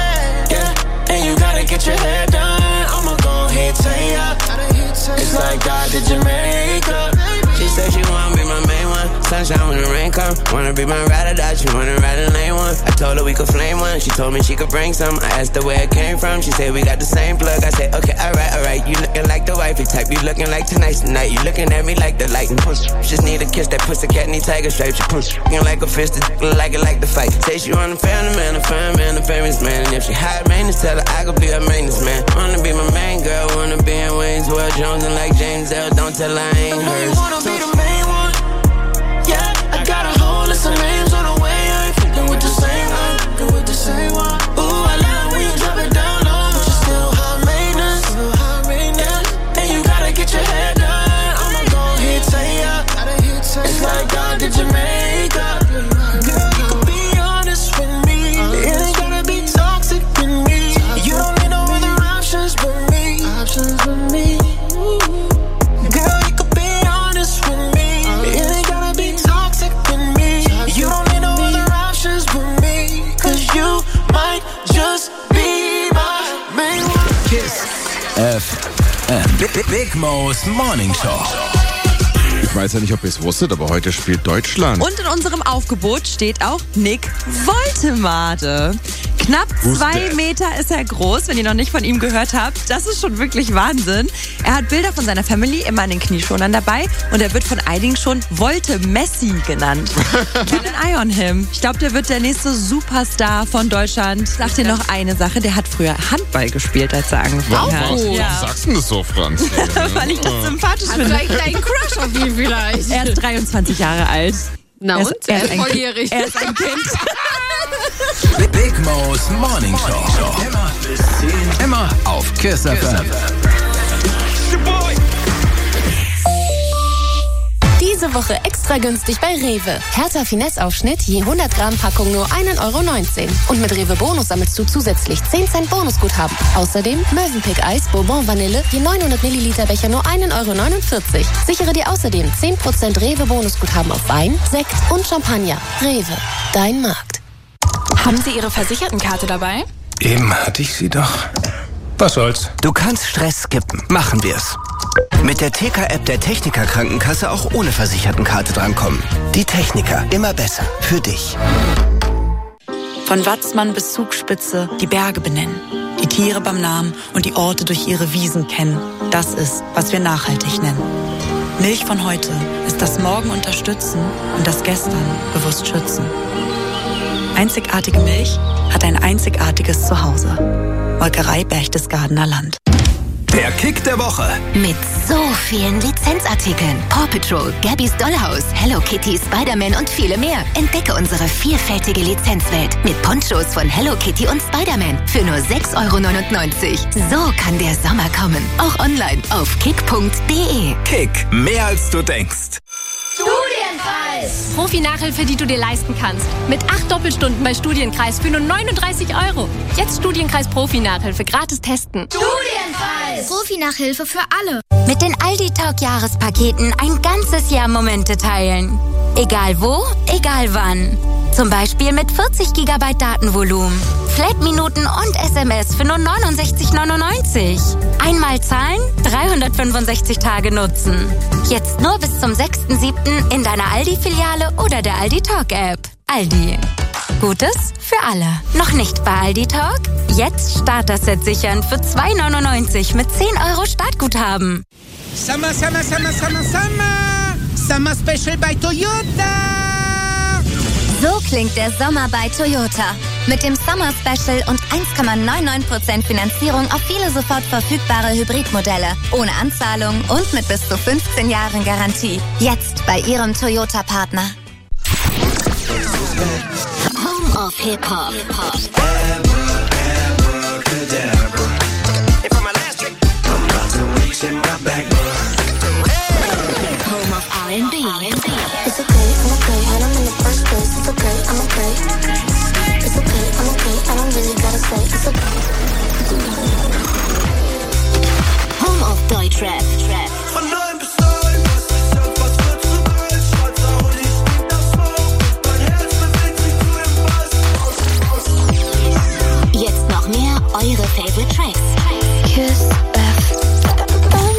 Yeah, and you gotta get your hair done. I'ma go ahead, say ya. It's like God did Jamaica. She said she wanna be my main one. Sunshine when the rain come. Wanna be my ride or die. She wanna ride a lane one. I told her we could flame one. She told me she could bring some. I asked her where it came from. She said we got the same plug. I said okay, alright, alright. You looking like the wifey type. You looking like tonight's the night. You looking at me like the light and push. Just need a kiss. That pussy cat need tiger stripes. You push. Looking like a fist. Like it like the fight. Say she want a family man, a fine man, a famous man. And if she high maintenance, tell her I could be her maintenance man. Wanna be my main girl. Wanna be in Wayne's World Jones and like James L. Don't tell her I ain't hers. You wanna be the main one? Yeah, I got a whole list of names on the way. I ain't fucking with the same one. Big, Big Mo's Morning Show. Ich weiß ja nicht, ob ihr es wusstet, aber heute spielt Deutschland. Und in unserem Aufgebot steht auch Nick Woltemade. Knapp zwei Meter ist er groß, wenn ihr noch nicht von ihm gehört habt. Das ist schon wirklich Wahnsinn. Er hat Bilder von seiner Family immer in den Knieschonern dabei und er wird von einigen schon Volte Messi genannt. Keep an eye on him. Ich glaube, der wird der nächste Superstar von Deutschland. Ich sag dir noch eine Sache, der hat früher Handball gespielt, als er angefangen hat. Warum Ja. sagst du das so, Franz? Weil ich das sympathisch Hat finde. vielleicht deinen Crush auf ihn vielleicht. Er ist dreiundzwanzig Jahre alt. Na Er und? ist, er ist ein, volljährig. er ist ein Kind. Big, Big Mo's Morning Show. Immer, immer auf Kiss F M. Diese Woche extra günstig bei Rewe. Hertha Finesse-Aufschnitt je hundert Gramm Packung nur ein Euro neunzehn. Und mit Rewe Bonus sammelst du zusätzlich zehn Cent Bonusguthaben. Außerdem Mövenpick Eis Bourbon Vanille je neunhundert Milliliter Becher nur ein Euro neunundvierzig. Sichere dir außerdem zehn Prozent Rewe Bonusguthaben auf Wein, Sekt und Champagner. Rewe, dein Markt. Haben Sie Ihre Versichertenkarte dabei? Eben hatte ich sie doch. Was soll's? Du kannst Stress skippen. Machen wir's. Mit der T K-App der Techniker Krankenkasse auch ohne Versichertenkarte drankommen. Die Techniker, immer besser. Für dich. Von Watzmann bis Zugspitze die Berge benennen, die Tiere beim Namen und die Orte durch ihre Wiesen kennen. Das ist, was wir nachhaltig nennen. Milch von heute ist das Morgen unterstützen und das Gestern bewusst schützen. Einzigartige Milch hat ein einzigartiges Zuhause. Molkerei Berchtesgadener Land. Der Kick der Woche. Mit so vielen Lizenzartikeln. Paw Patrol, Gabby's Dollhouse, Hello Kitty, Spider-Man und viele mehr. Entdecke unsere vielfältige Lizenzwelt mit Ponchos von Hello Kitty und Spider-Man für nur sechs Euro neunundneunzig. So kann der Sommer kommen. Auch online auf kick punkt de. Kick, mehr als du denkst. Studienkreis! Profi-Nachhilfe, die du dir leisten kannst. Mit acht Doppelstunden bei Studienkreis für nur neununddreißig Euro. Jetzt Studienkreis Profi-Nachhilfe gratis testen. Studienkreis! Profi-Nachhilfe für alle. Mit den Aldi Talk Jahrespaketen ein ganzes Jahr Momente teilen. Egal wo, egal wann. Zum Beispiel mit vierzig Gigabyte Datenvolumen, Flat-Minuten und S M S für nur neunundsechzig neunundneunzig. Einmal zahlen, dreihundertfünfundsechzig Tage nutzen. Jetzt nur bis zum sechsten siebten in deiner Aldi-Filiale oder der Aldi Talk App. Aldi. Gutes für alle. Noch nicht bei Aldi Talk? Jetzt Starter-Set sichern für zwei neunundneunzig mit zehn Euro Startguthaben. Summer, Summer, Summer, Summer, Summer. Summer Special bei Toyota. So klingt der Sommer bei Toyota. Mit dem Summer Special und eins Komma neunundneunzig Prozent Finanzierung auf viele sofort verfügbare Hybridmodelle. Ohne Anzahlung und mit bis zu fünfzehn Jahren Garantie. Jetzt bei Ihrem Toyota-Partner. Home of Hip-Hop. Home of R and B. It's okay, I'm okay, had them in the first place. It's okay, I'm okay. It's okay, I'm okay, I don't really gotta say. It's okay. Home of Deutschrap. Rap. Jetzt noch mehr eure Favorite Tracks. Kiss F M.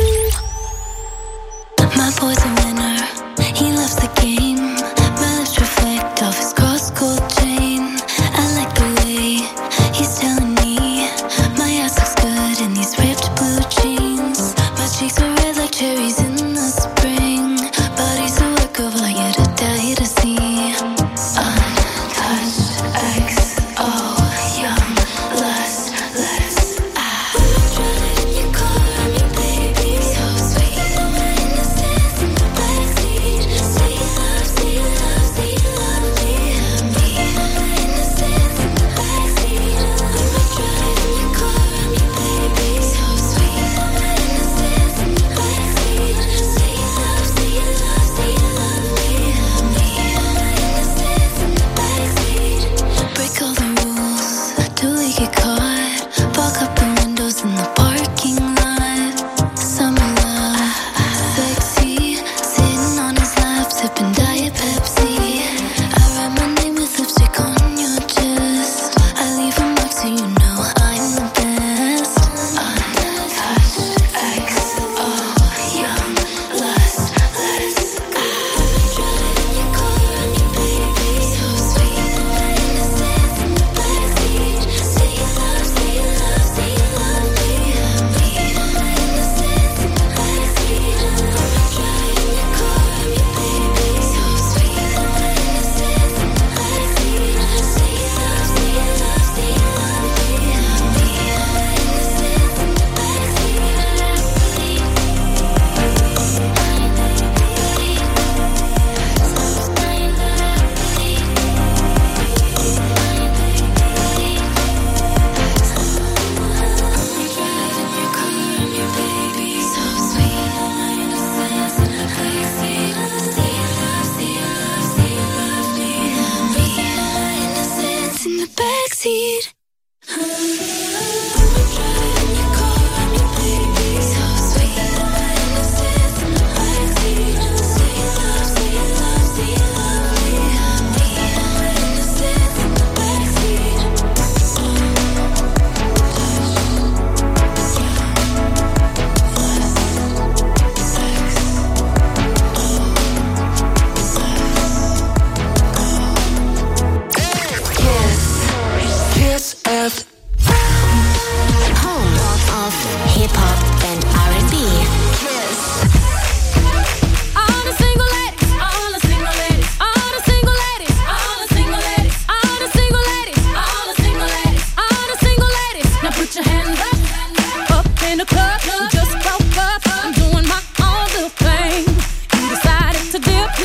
My boy's a winner. He loves the game. My lips reflect off his cross-gold chain. I like the way he's telling me my ass looks good in these ripped blue jeans. My cheeks are red like cherries in the spring. Body's a work of art, yeah, to die to see. Untouched X O, young, lustless. Driving your car, me baby, so sweet. My innocence in the bed.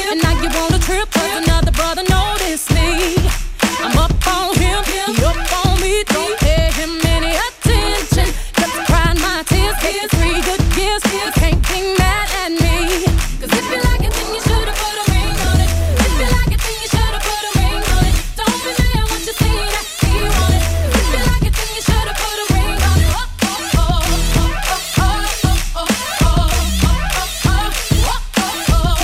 And now you want a trip, cause another brother noticed me. I'm up on him, he up on me. Don't pay him any attention. Cause I cried my tears, gave three good years. You can't be mad at me. Cause if you like it, then you should've put a ring on it. If you like it, then you should've put a ring on it. Don't be mad what you see that he want it. If you like it, then you should've put a ring on it. Oh, oh, oh, oh, oh, oh, oh, oh, oh, oh,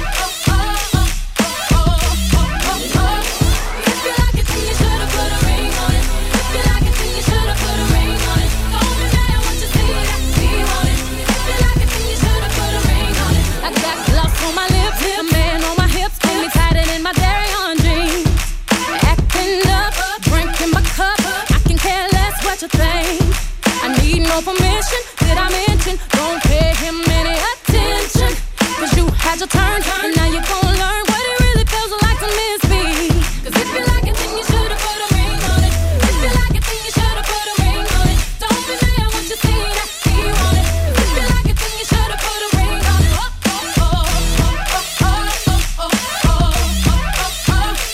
If you like it, then you should've put a ring on it. If you like it, then you should've put a ring on it. Don't be mad what you see that he want it. If you like it, then you should've put a ring on it. I got gloss on my lips, a man on my hips, got me tighter than my dairy on jeans. Acting up, drinking my cup, I can care less what you think. I need no permission, did I mention? Don't pay him any attention. Cause you had your turn, and now you're gonna learn what it really feels like to miss me. Cause if you like it, then you should've put a ring on it. If you like it, then you should've put a ring on it. Don't be mad what you see that he want it. If you like it, then you should've put a ring on it. Oh, oh, oh, oh, oh, oh, oh, oh,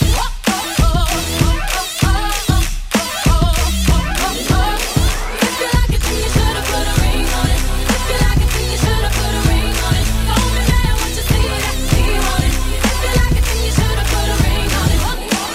If you like it, then you should've put a ring on it. If you like it, then you should've put a ring on it. Don't be mad what you see that he want it. If you like it, then you should've put a ring on it.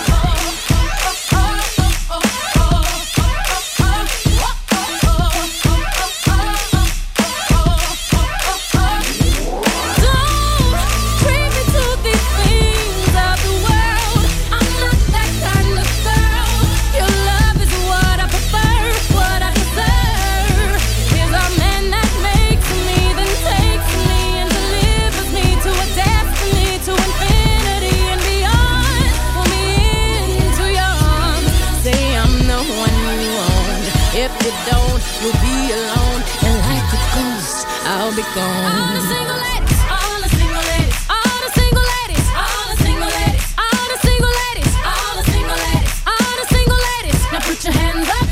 Don't treat me to these things of the world. I'm not that kind of girl. Your love is what I prefer, what I deserve. Here's a man that makes me, then takes me and delivers me to a destiny, to infinity and beyond. Pull me into your arms, say I'm the one you want. If you don't, you'll be alone, and like a ghost, I'll be gone. All the single ladies, all the single ladies, all the single ladies, all the single ladies, all the single ladies, all the single ladies, all the single ladies. Now put your hands up.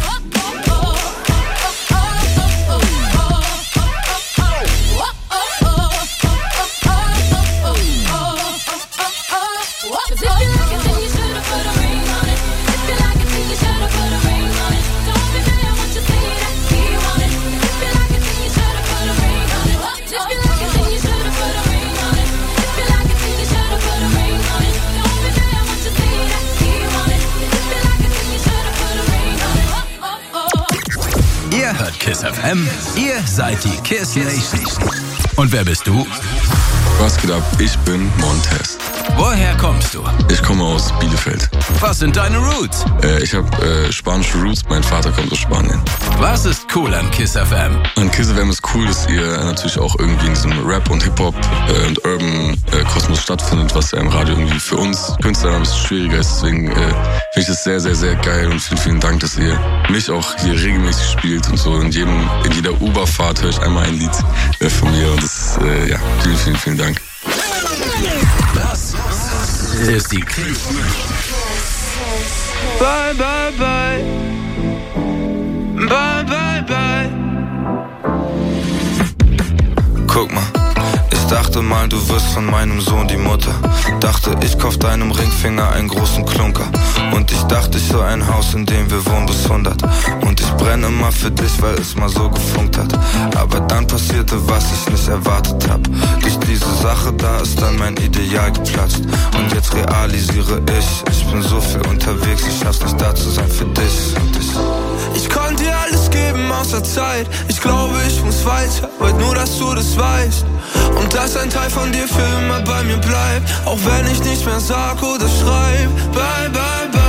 Cause if you like it, then you should've put a ring on it. If you like it, then you should've put a ring on it. Don't be mad what you see that he want it. If you like it, then you should've put a ring on it. If you like it, then you should've put a ring on it. If you like it, then you should've put a ring on it. Don't be mad what you see that he want it. If you like it, then you should've put a ring on it. Oh, oh, oh. Ihr hört Kiss F M, ihr seid die Kiss Nation. Und wer bist du? Was geht ab? Ich bin Montez. Woher kommst du? Ich komme aus Bielefeld. Was sind deine Roots? Äh, ich habe äh, spanische Roots, mein Vater kommt aus Spanien. Was ist cool an Kiss F M? An Kiss F M ist cool, dass ihr natürlich auch irgendwie in diesem Rap und Hip-Hop äh, und Urban-Kosmos äh, stattfindet, was ja im Radio irgendwie für uns Künstler ein bisschen schwieriger ist. Deswegen äh, finde ich das sehr, sehr, sehr geil und vielen, vielen Dank, dass ihr mich auch hier regelmäßig spielt und so. In, jedem, in jeder Uber-Fahrt höre ich einmal ein Lied äh, von mir und das, äh, ja, vielen, vielen, vielen Dank. Das ist die Kiss. Bye, bye, bye. Bye, bye, bye. Guck mal, ich dachte mal, du wirst von meinem Sohn die Mutter. Dachte, ich kauf deinem Ringfinger einen großen Klunker. Und ich dachte, ich soll ein Haus, in dem wir wohnen bis hundert. Und ich brenne immer für dich, weil es mal so gefunkt hat. Aber dann passierte, was ich nicht erwartet hab. Durch diese Sache, da ist dann mein Ideal geplatzt. Und jetzt realisiere ich, ich bin so viel unterwegs, ich schaff's nicht da zu sein für dich und dich. Ich konnte dir alles geben außer Zeit. Ich glaube, ich muss weiter, wollt nur, dass du das weißt. Und dass ein Teil von dir für immer bei mir bleibt. Auch wenn ich nicht mehr sag oder schreib. Bye, bye, bye.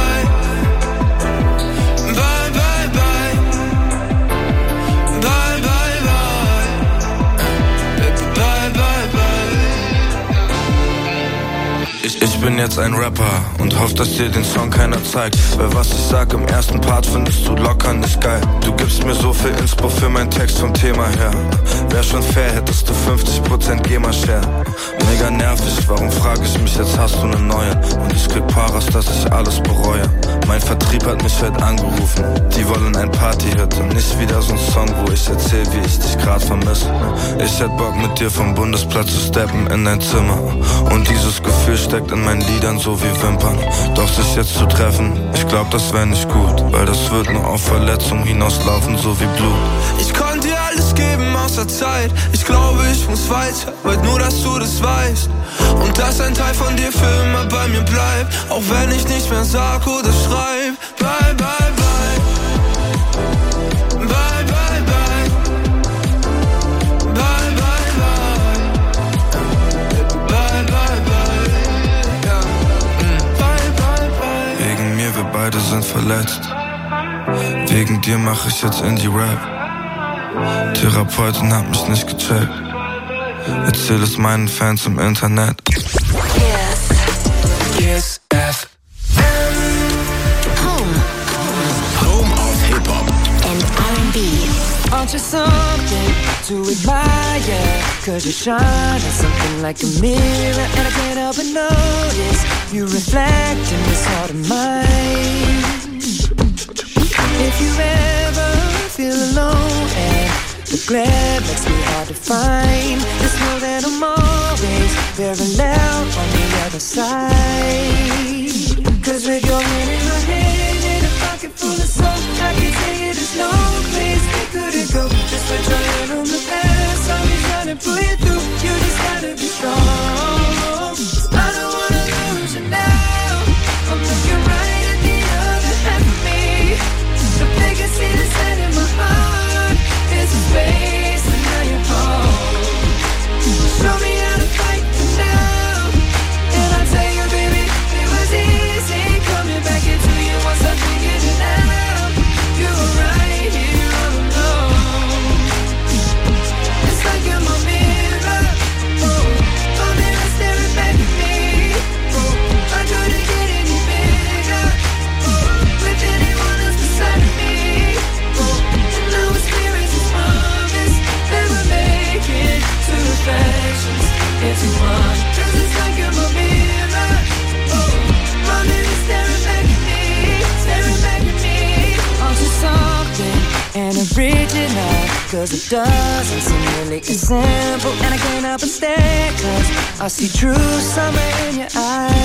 Bye, bye, bye. Bye, bye, bye. Bye, bye, bye. Ich, ich bin jetzt ein Rapper und hoff, dass dir den Song keiner zeigt. Weil was ich sag im ersten Part findest du locker nicht geil. Du gibst mir so viel Inspo für meinen Text vom Thema her. Wär schon fair, hättest du fünfzig Prozent GEMA-Share. Mega nervig, warum frag ich mich, jetzt hast du ne neue. Und ich krieg Paras, dass ich alles bereue. Mein Vertrieb hat mich heute angerufen, die wollen ein Partyhit und nicht wieder so ein Song, wo ich erzähl, wie ich dich grad vermisse. Ich hätt Bock mit dir vom Bundesplatz zu steppen in dein Zimmer. Und dieses Gefühl steckt in meinen Liedern so wie Wimpern. Doch sich jetzt zu treffen, ich glaub, das wär nicht gut, weil das wird nur auf Verletzung hinauslaufen, so wie Blut. Ich konnte dir alles geben außer Zeit. Ich glaube, ich muss weiter, wollt nur, dass du das weißt. Und dass ein Teil von dir für immer bei mir bleibt. Auch wenn ich nicht mehr sag oder schreib. Bye, bye, bye. Bye, bye, bye. Bye, bye, bye. Bye, bye, bye. Ja. Bye, bye, bye. Wegen mir, wir beide sind verletzt. Wegen dir mach ich jetzt Indie-Rap. Therapeutin hat mich nicht gecheckt. Erzähl es meinen Fans im Internet. Kiss. Kiss F M. Home. Home of Hip-Hop and R and B. Aren't you something to admire? Cause you shine as something like a mirror, and I can't help but notice you reflect in this heart of mine. If you ever feel alone and the glare makes me hard to find, just know that I'm always very loud on the other side. Cause with your hand in my hand and a pocket full of soap, I can tell you there's no place we couldn't go. Just put your hand on the past, I'll be trying to pull you through. You just gotta be strong. I don't wanna lose you now. I'm looking right at the other half of me. The biggest see the set in my heart is a space, and now you're home. Show me how to fight for now, and I'll tell you, baby, it was easy coming back into you once I figured it out. You were right here all alone. It's like you're my mirror, oh, my mirror staring back at me. Oh, I couldn't get any bigger, oh, with anyone else beside of me. Oh, and now it's clear as a promise that we're making two reflections into one. 'Cause it's like you're my mirror, oh, my mirror staring back at me, staring back at me. Onto something and original, 'cause it doesn't seem really as simple, and I can't help but stare, 'cause I see true summer in your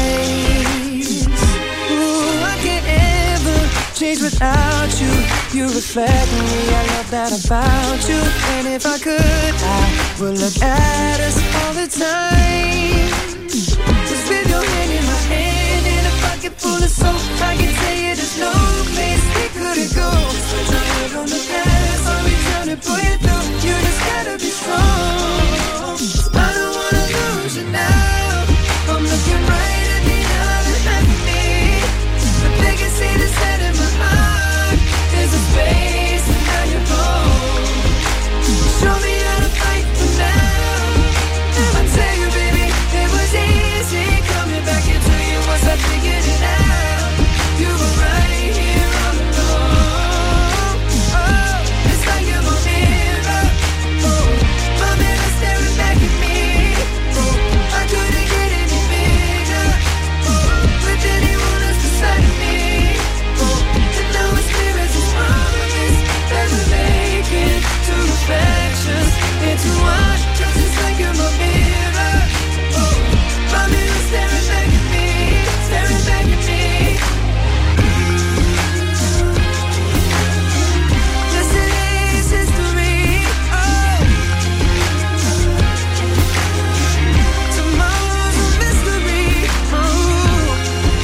eyes. Ooh, I can't ever change without you. You reflect me, I love that about you. And if I could, I would look at us all the time. Just with your hand in my hand and a pocket full of soap, I can tell you there's no place we couldn't go. Put your head on the past, I'll be trying to pull you through. You just gotta be strong. I don't wanna lose you now. I'm looking right at the other half of me. The biggest see the set in my heart is a space, and now you're home. Show me how to fight for now, and I tell you, baby, it was easy coming back into you once I figured it out. You were right here all along. Oh, it's like you're my mirror, oh, my mirror staring back at me. Oh, I couldn't get any bigger, oh, with anyone else beside of me. Oh, and now it's clear as a promise that we're making two reflections into one. 'Cause it's like you're my mirror, oh, my mirror staring back at me, staring back at me. Yes, it is history, oh. Tomorrow's a mystery, oh.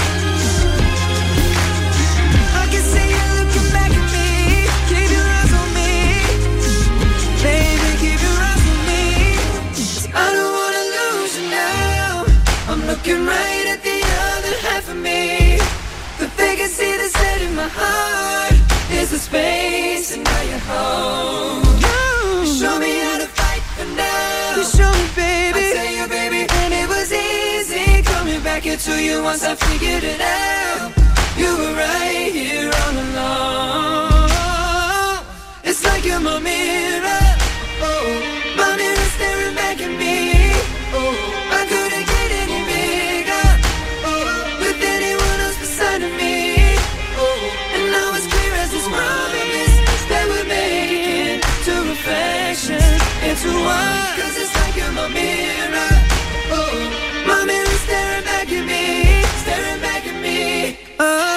I can see you looking back at me. Keep your eyes on me, baby, keep your eyes on me. I don't wanna lose you now. I'm looking right at the other half of me. The vacancy that's set in my heart is the space, and now you're home. You show me how to fight for now. You show me, baby. I tell you, baby, and it was easy coming back it to you once I figured it out. You were right here all along. It's like you're my mirror. Oh, my mirror staring back at me. Oh, I couldn't get any bigger. Oh, with anyone else beside of me. Oh, and now it's clear as this promise that we're making two reflections into one. 'Cause it's like you're my mirror. Oh, my mirror staring back at me, staring back at me. Oh.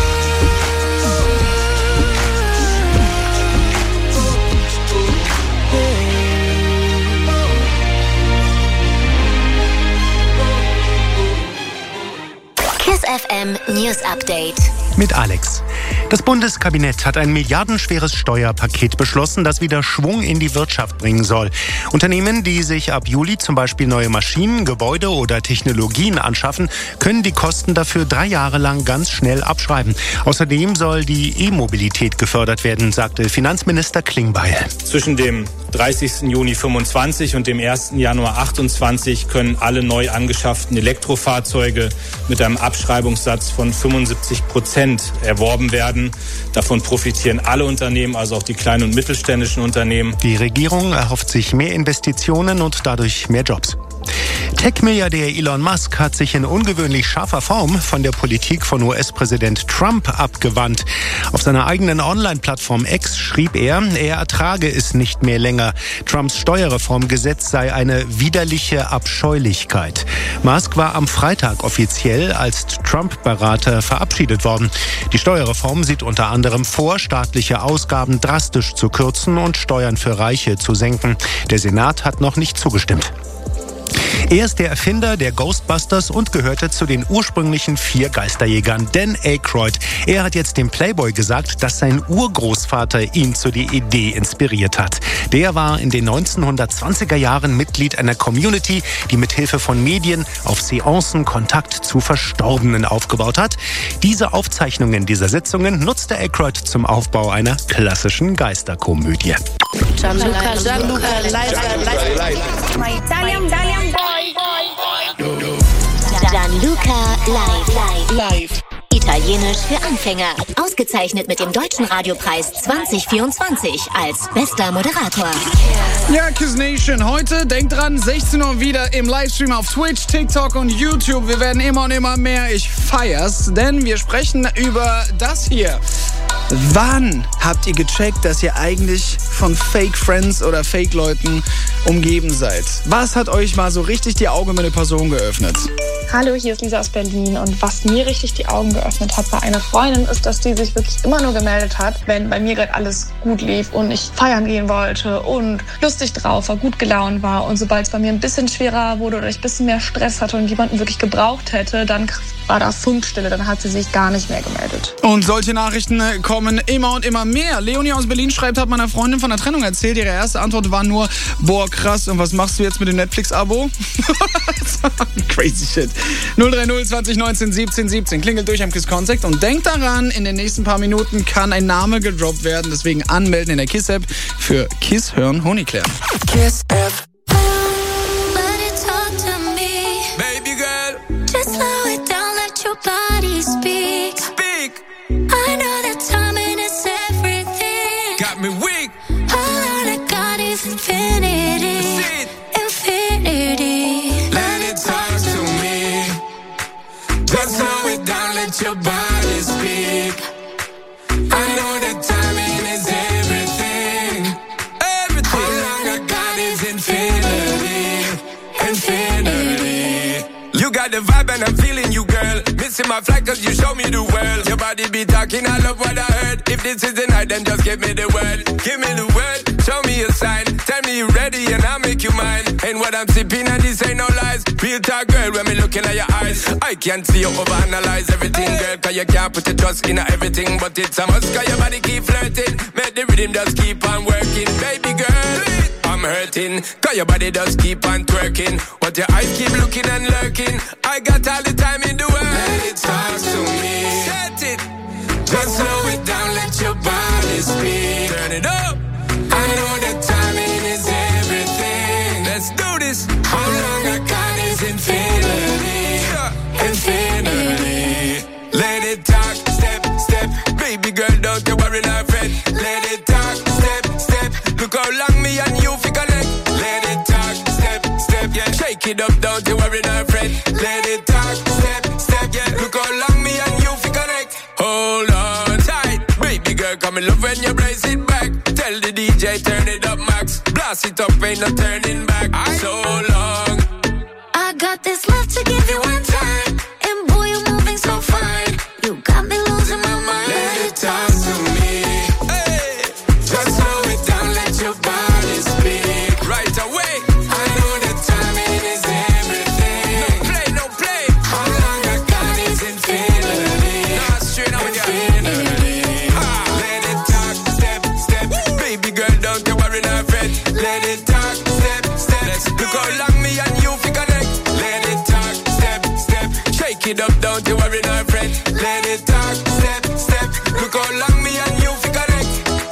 Kiss F M News Update. Mit Alex. Das Bundeskabinett hat ein milliardenschweres Steuerpaket beschlossen, das wieder Schwung in die Wirtschaft bringen soll. Unternehmen, die sich ab Juli zum Beispiel neue Maschinen, Gebäude oder Technologien anschaffen, können die Kosten dafür drei Jahre lang ganz schnell abschreiben. Außerdem soll die E-Mobilität gefördert werden, sagte Finanzminister Klingbeil. Zwischen dem dreißigsten Juni fünfundzwanzig und dem ersten Januar achtundzwanzig können alle neu angeschafften Elektrofahrzeuge mit einem Abschreibungssatz von fünfundsiebzig Prozent erworben werden. Davon profitieren alle Unternehmen, also auch die kleinen und mittelständischen Unternehmen. Die Regierung erhofft sich mehr Investitionen und dadurch mehr Jobs. Tech-Milliardär Elon Musk hat sich in ungewöhnlich scharfer Form von der Politik von U S-Präsident Trump abgewandt. Auf seiner eigenen Online-Plattform X schrieb er, er ertrage es nicht mehr länger. Trumps Steuerreformgesetz sei eine widerliche Abscheulichkeit. Musk war am Freitag offiziell als Trump-Berater verabschiedet worden. Die Steuerreform sieht unter anderem vor, staatliche Ausgaben drastisch zu kürzen und Steuern für Reiche zu senken. Der Senat hat noch nicht zugestimmt. Er ist der Erfinder der Ghostbusters und gehörte zu den ursprünglichen vier Geisterjägern. Dan Aykroyd. Er hat jetzt dem Playboy gesagt, dass sein Urgroßvater ihn zu der Idee inspiriert hat. Der war in den neunzehnhundertzwanziger Jahren Mitglied einer Community, die mit Hilfe von Medien auf Seancen Kontakt zu Verstorbenen aufgebaut hat. Diese Aufzeichnungen dieser Sitzungen nutzte Aykroyd zum Aufbau einer klassischen Geisterkomödie. Gianluca, Gianluca, live, live, live. My Italian, Italian boy. Gianluca live, live, live. Italienisch für Anfänger. Ausgezeichnet mit dem Deutschen Radiopreis zwanzig vierundzwanzig als bester Moderator. Ja, Kiss Nation, heute, denkt dran, sechzehn Uhr wieder im Livestream auf Twitch, TikTok und YouTube. Wir werden immer und immer mehr. Ich feier's, denn wir sprechen über das hier. Wann habt ihr gecheckt, dass ihr eigentlich von Fake Friends oder Fake Leuten umgeben seid? Was hat euch mal so richtig die Augen mit einer Person geöffnet? Hallo, hier ist Lisa aus Berlin und was mir richtig die Augen geöffnet hat bei einer Freundin ist, dass die sich wirklich immer nur gemeldet hat, wenn bei mir gerade alles gut lief und ich feiern gehen wollte und lustig drauf war, gut gelaunt war und sobald es bei mir ein bisschen schwerer wurde oder ich ein bisschen mehr Stress hatte und jemanden wirklich gebraucht hätte, dann war da Funkstille, dann hat sie sich gar nicht mehr gemeldet. Und solche Nachrichten kommen immer und immer mehr. Leonie aus Berlin schreibt, hat meiner Freundin von der Trennung erzählt. Ihre erste Antwort war nur, boah krass, und was machst du jetzt mit dem Netflix-Abo? Crazy shit. null drei null zwanzig neunzehn siebzehn siebzehn. Klingelt durch am Kiss Contact und denkt daran, in den nächsten paar Minuten kann ein Name gedroppt werden. Deswegen anmelden in der Kiss-App für Kiss Hören Honig klären. Kiss F. Body speak. Speak. I know that timing is everything. Got me weak. All I got is infinity. Infinity. Let it talk to me. Just slow it down, let your body speak. I know that timing is everything. Everything. All I got is infinity. Infinity. You got the vibe and I'm feeling you, girl. Missing my flight cause you show me the world. Your body be talking, I love what I heard. If this is the night, then just give me the word. Give me the word, show me a sign. Tell me you ready and I'll make you mine. Ain't what I'm sipping and this ain't no lies. Real talk, girl, when me looking at your eyes. I can't see you overanalyze everything, girl. Cause you can't put your trust in everything. But it's a must cause your body keep flirting. Make the rhythm just keep on working. Baby girl, I'm hurting. Cause your body does keep on twerking. But your eyes keep looking and lurking. I got all the time in the world. Let it talk to me. Set it. Just slow it down, let your body speak. Turn it up. I know that timing is everything. Let's do this. How long I got is infinity. Infinity. Shake it up, don't you worry, no fret. Let it talk, step, step, yeah. Look how long me and you fi connect. Hold on tight, baby girl, come in love when you brace it back. Tell the D J turn it up max. Blast it up, ain't no turning back. So long. I got this love to give you one time, and boy, you're moving so fine. You got me losing my mind. Let it talk to me. Hey, just slow it down, let your body speak. Right away. I know that timing is everything. No play, no play. How long I got is infinity. Nah, straight up infinity. Ah, let it talk, step, step. Woo. Baby girl, don't you worry, no fret. Let it talk, step, step. Let's look how long me and you fi connect. Let it talk, step, step. Shake it up, don't you worry, no fret. Let it talk, step, step. Look how long me and you fi connect.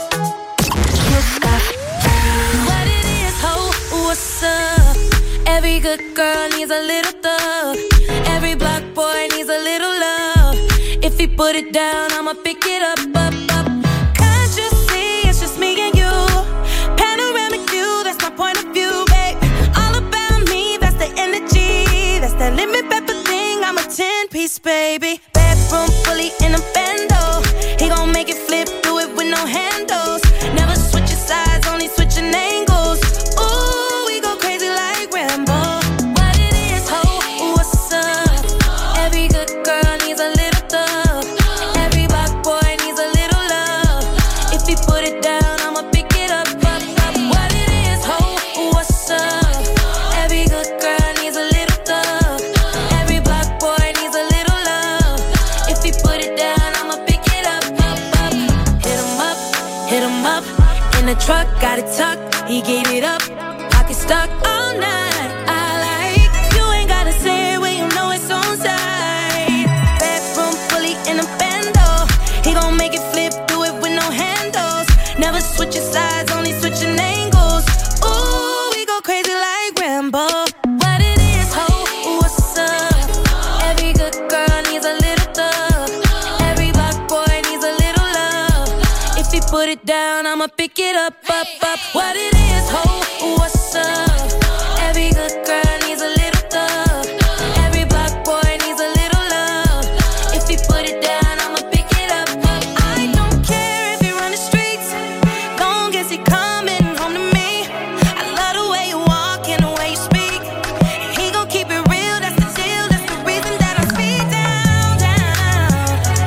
What it is, ho, what's up? Every good girl needs a little thug. Every black boy needs a little love. If he put it down, I'ma pick it up, up, up. Can't you see it's just me and you? Panoramic view, that's my point of view, babe. All about me, that's the energy. That's that limit pepper thing, I'm a ten-piece, baby. Bedroom fully in a bando. He gon' make it flip, do it with no handles. Never switching sides, only switching angles. Ooh, we go crazy like Rambo. What it is, ho, what's up? Every good girl needs a little thug. Every black boy needs a little love. If he put it down, I'ma pick it up, up, up. What it is, ho, what's up? Every good girl needs a little thug. Every black boy needs a little love. If he put it down, I'ma pick it up, up, up. Hit him up, hit him up. In the truck, got it tucked. He gave it up, pocket stuck all night. I like, you ain't gotta say it when you know it's on side. Bedroom fully in a bando. He gon' make it flip, do it with no handles. Never switching sides, only switching angles. Ooh, we go crazy like Rambo. What it is, ho, what's up? Every good girl needs a little thug. Every black boy needs a little love. If he put it down, I'ma pick it up, up, up. What it is, ho, what's up? Every good girl needs a little thug. Every black boy needs a little love. If he put it down, I'ma pick it up, up. I don't care if he run the streets, long as he coming home to me. I love the way you walk and the way you speak. He gon' keep it real, that's the deal. That's the reason that I speak down, down.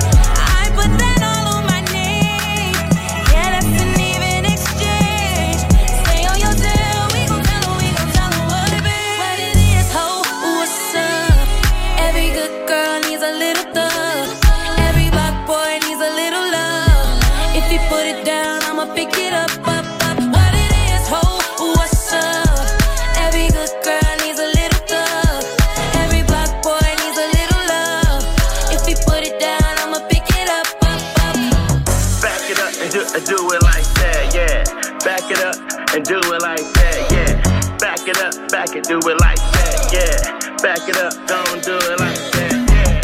I put that all on my name. Yeah, that's an even exchange. Stay on your tail, we gon' tell her, we gon' tell her what it be. What it is, ho, what's up? Every good girl needs a little thug. Every black boy needs a little love. If he put it down, I'ma pick it up, up, up. What it is, ho, what's up? Every good girl needs a little thug. Every black boy needs a little love. If he put it down, I'ma pick it up, up, up. Back it up and do, and do it like that, yeah. Back it up and do it like that, yeah. Back it up, back it, do it like that, yeah. Back it up, don't do it like that, yeah.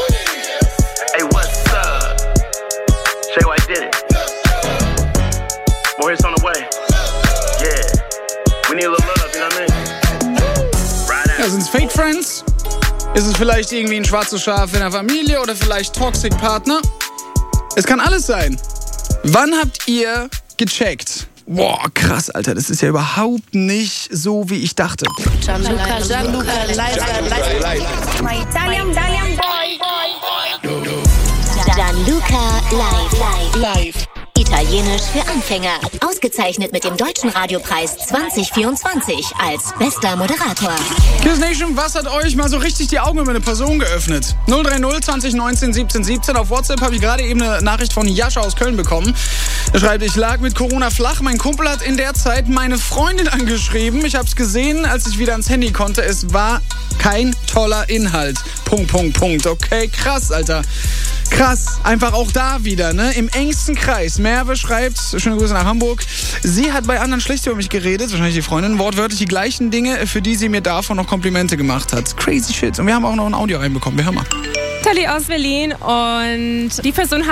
Hey, what's up? Shay White did it. More hits on the way. Yeah. We need a little love, you know what I mean? Right Ja, sind's Fake Friends? Ist es vielleicht irgendwie ein schwarzes Schaf in der Familie oder vielleicht Toxic Partner? Es kann alles sein. Wann habt ihr gecheckt? Boah, krass, Alter, das ist ja überhaupt nicht so, wie ich dachte. Gianluca, Gianluca, live, live. My Italian, Italian boy. Gianluca live, live, live. Italienisch für Anfänger. Ausgezeichnet mit dem Deutschen Radiopreis zwanzig vierundzwanzig als bester Moderator. Kiss Nation, was hat euch mal so richtig die Augen über eine Person geöffnet? null drei null zwanzig neunzehn siebzehn siebzehn. Auf WhatsApp habe ich gerade eben eine Nachricht von Jascha aus Köln bekommen. Er schreibt, ich lag mit Corona flach. Mein Kumpel hat in der Zeit meine Freundin angeschrieben. Ich habe es gesehen, als ich wieder ans Handy konnte. Es war kein toller Inhalt. Punkt, Punkt, Punkt. Okay, krass, Alter. Krass, einfach auch da wieder, ne? Im engsten Kreis. Merve schreibt, schöne Grüße nach Hamburg. Sie hat bei anderen schlecht über mich geredet, wahrscheinlich die Freundin, wortwörtlich die gleichen Dinge, für die sie mir davon noch Komplimente gemacht hat. Crazy shit. Und wir haben auch noch ein Audio reinbekommen. Wir hören mal. Tali aus Berlin und die Person hat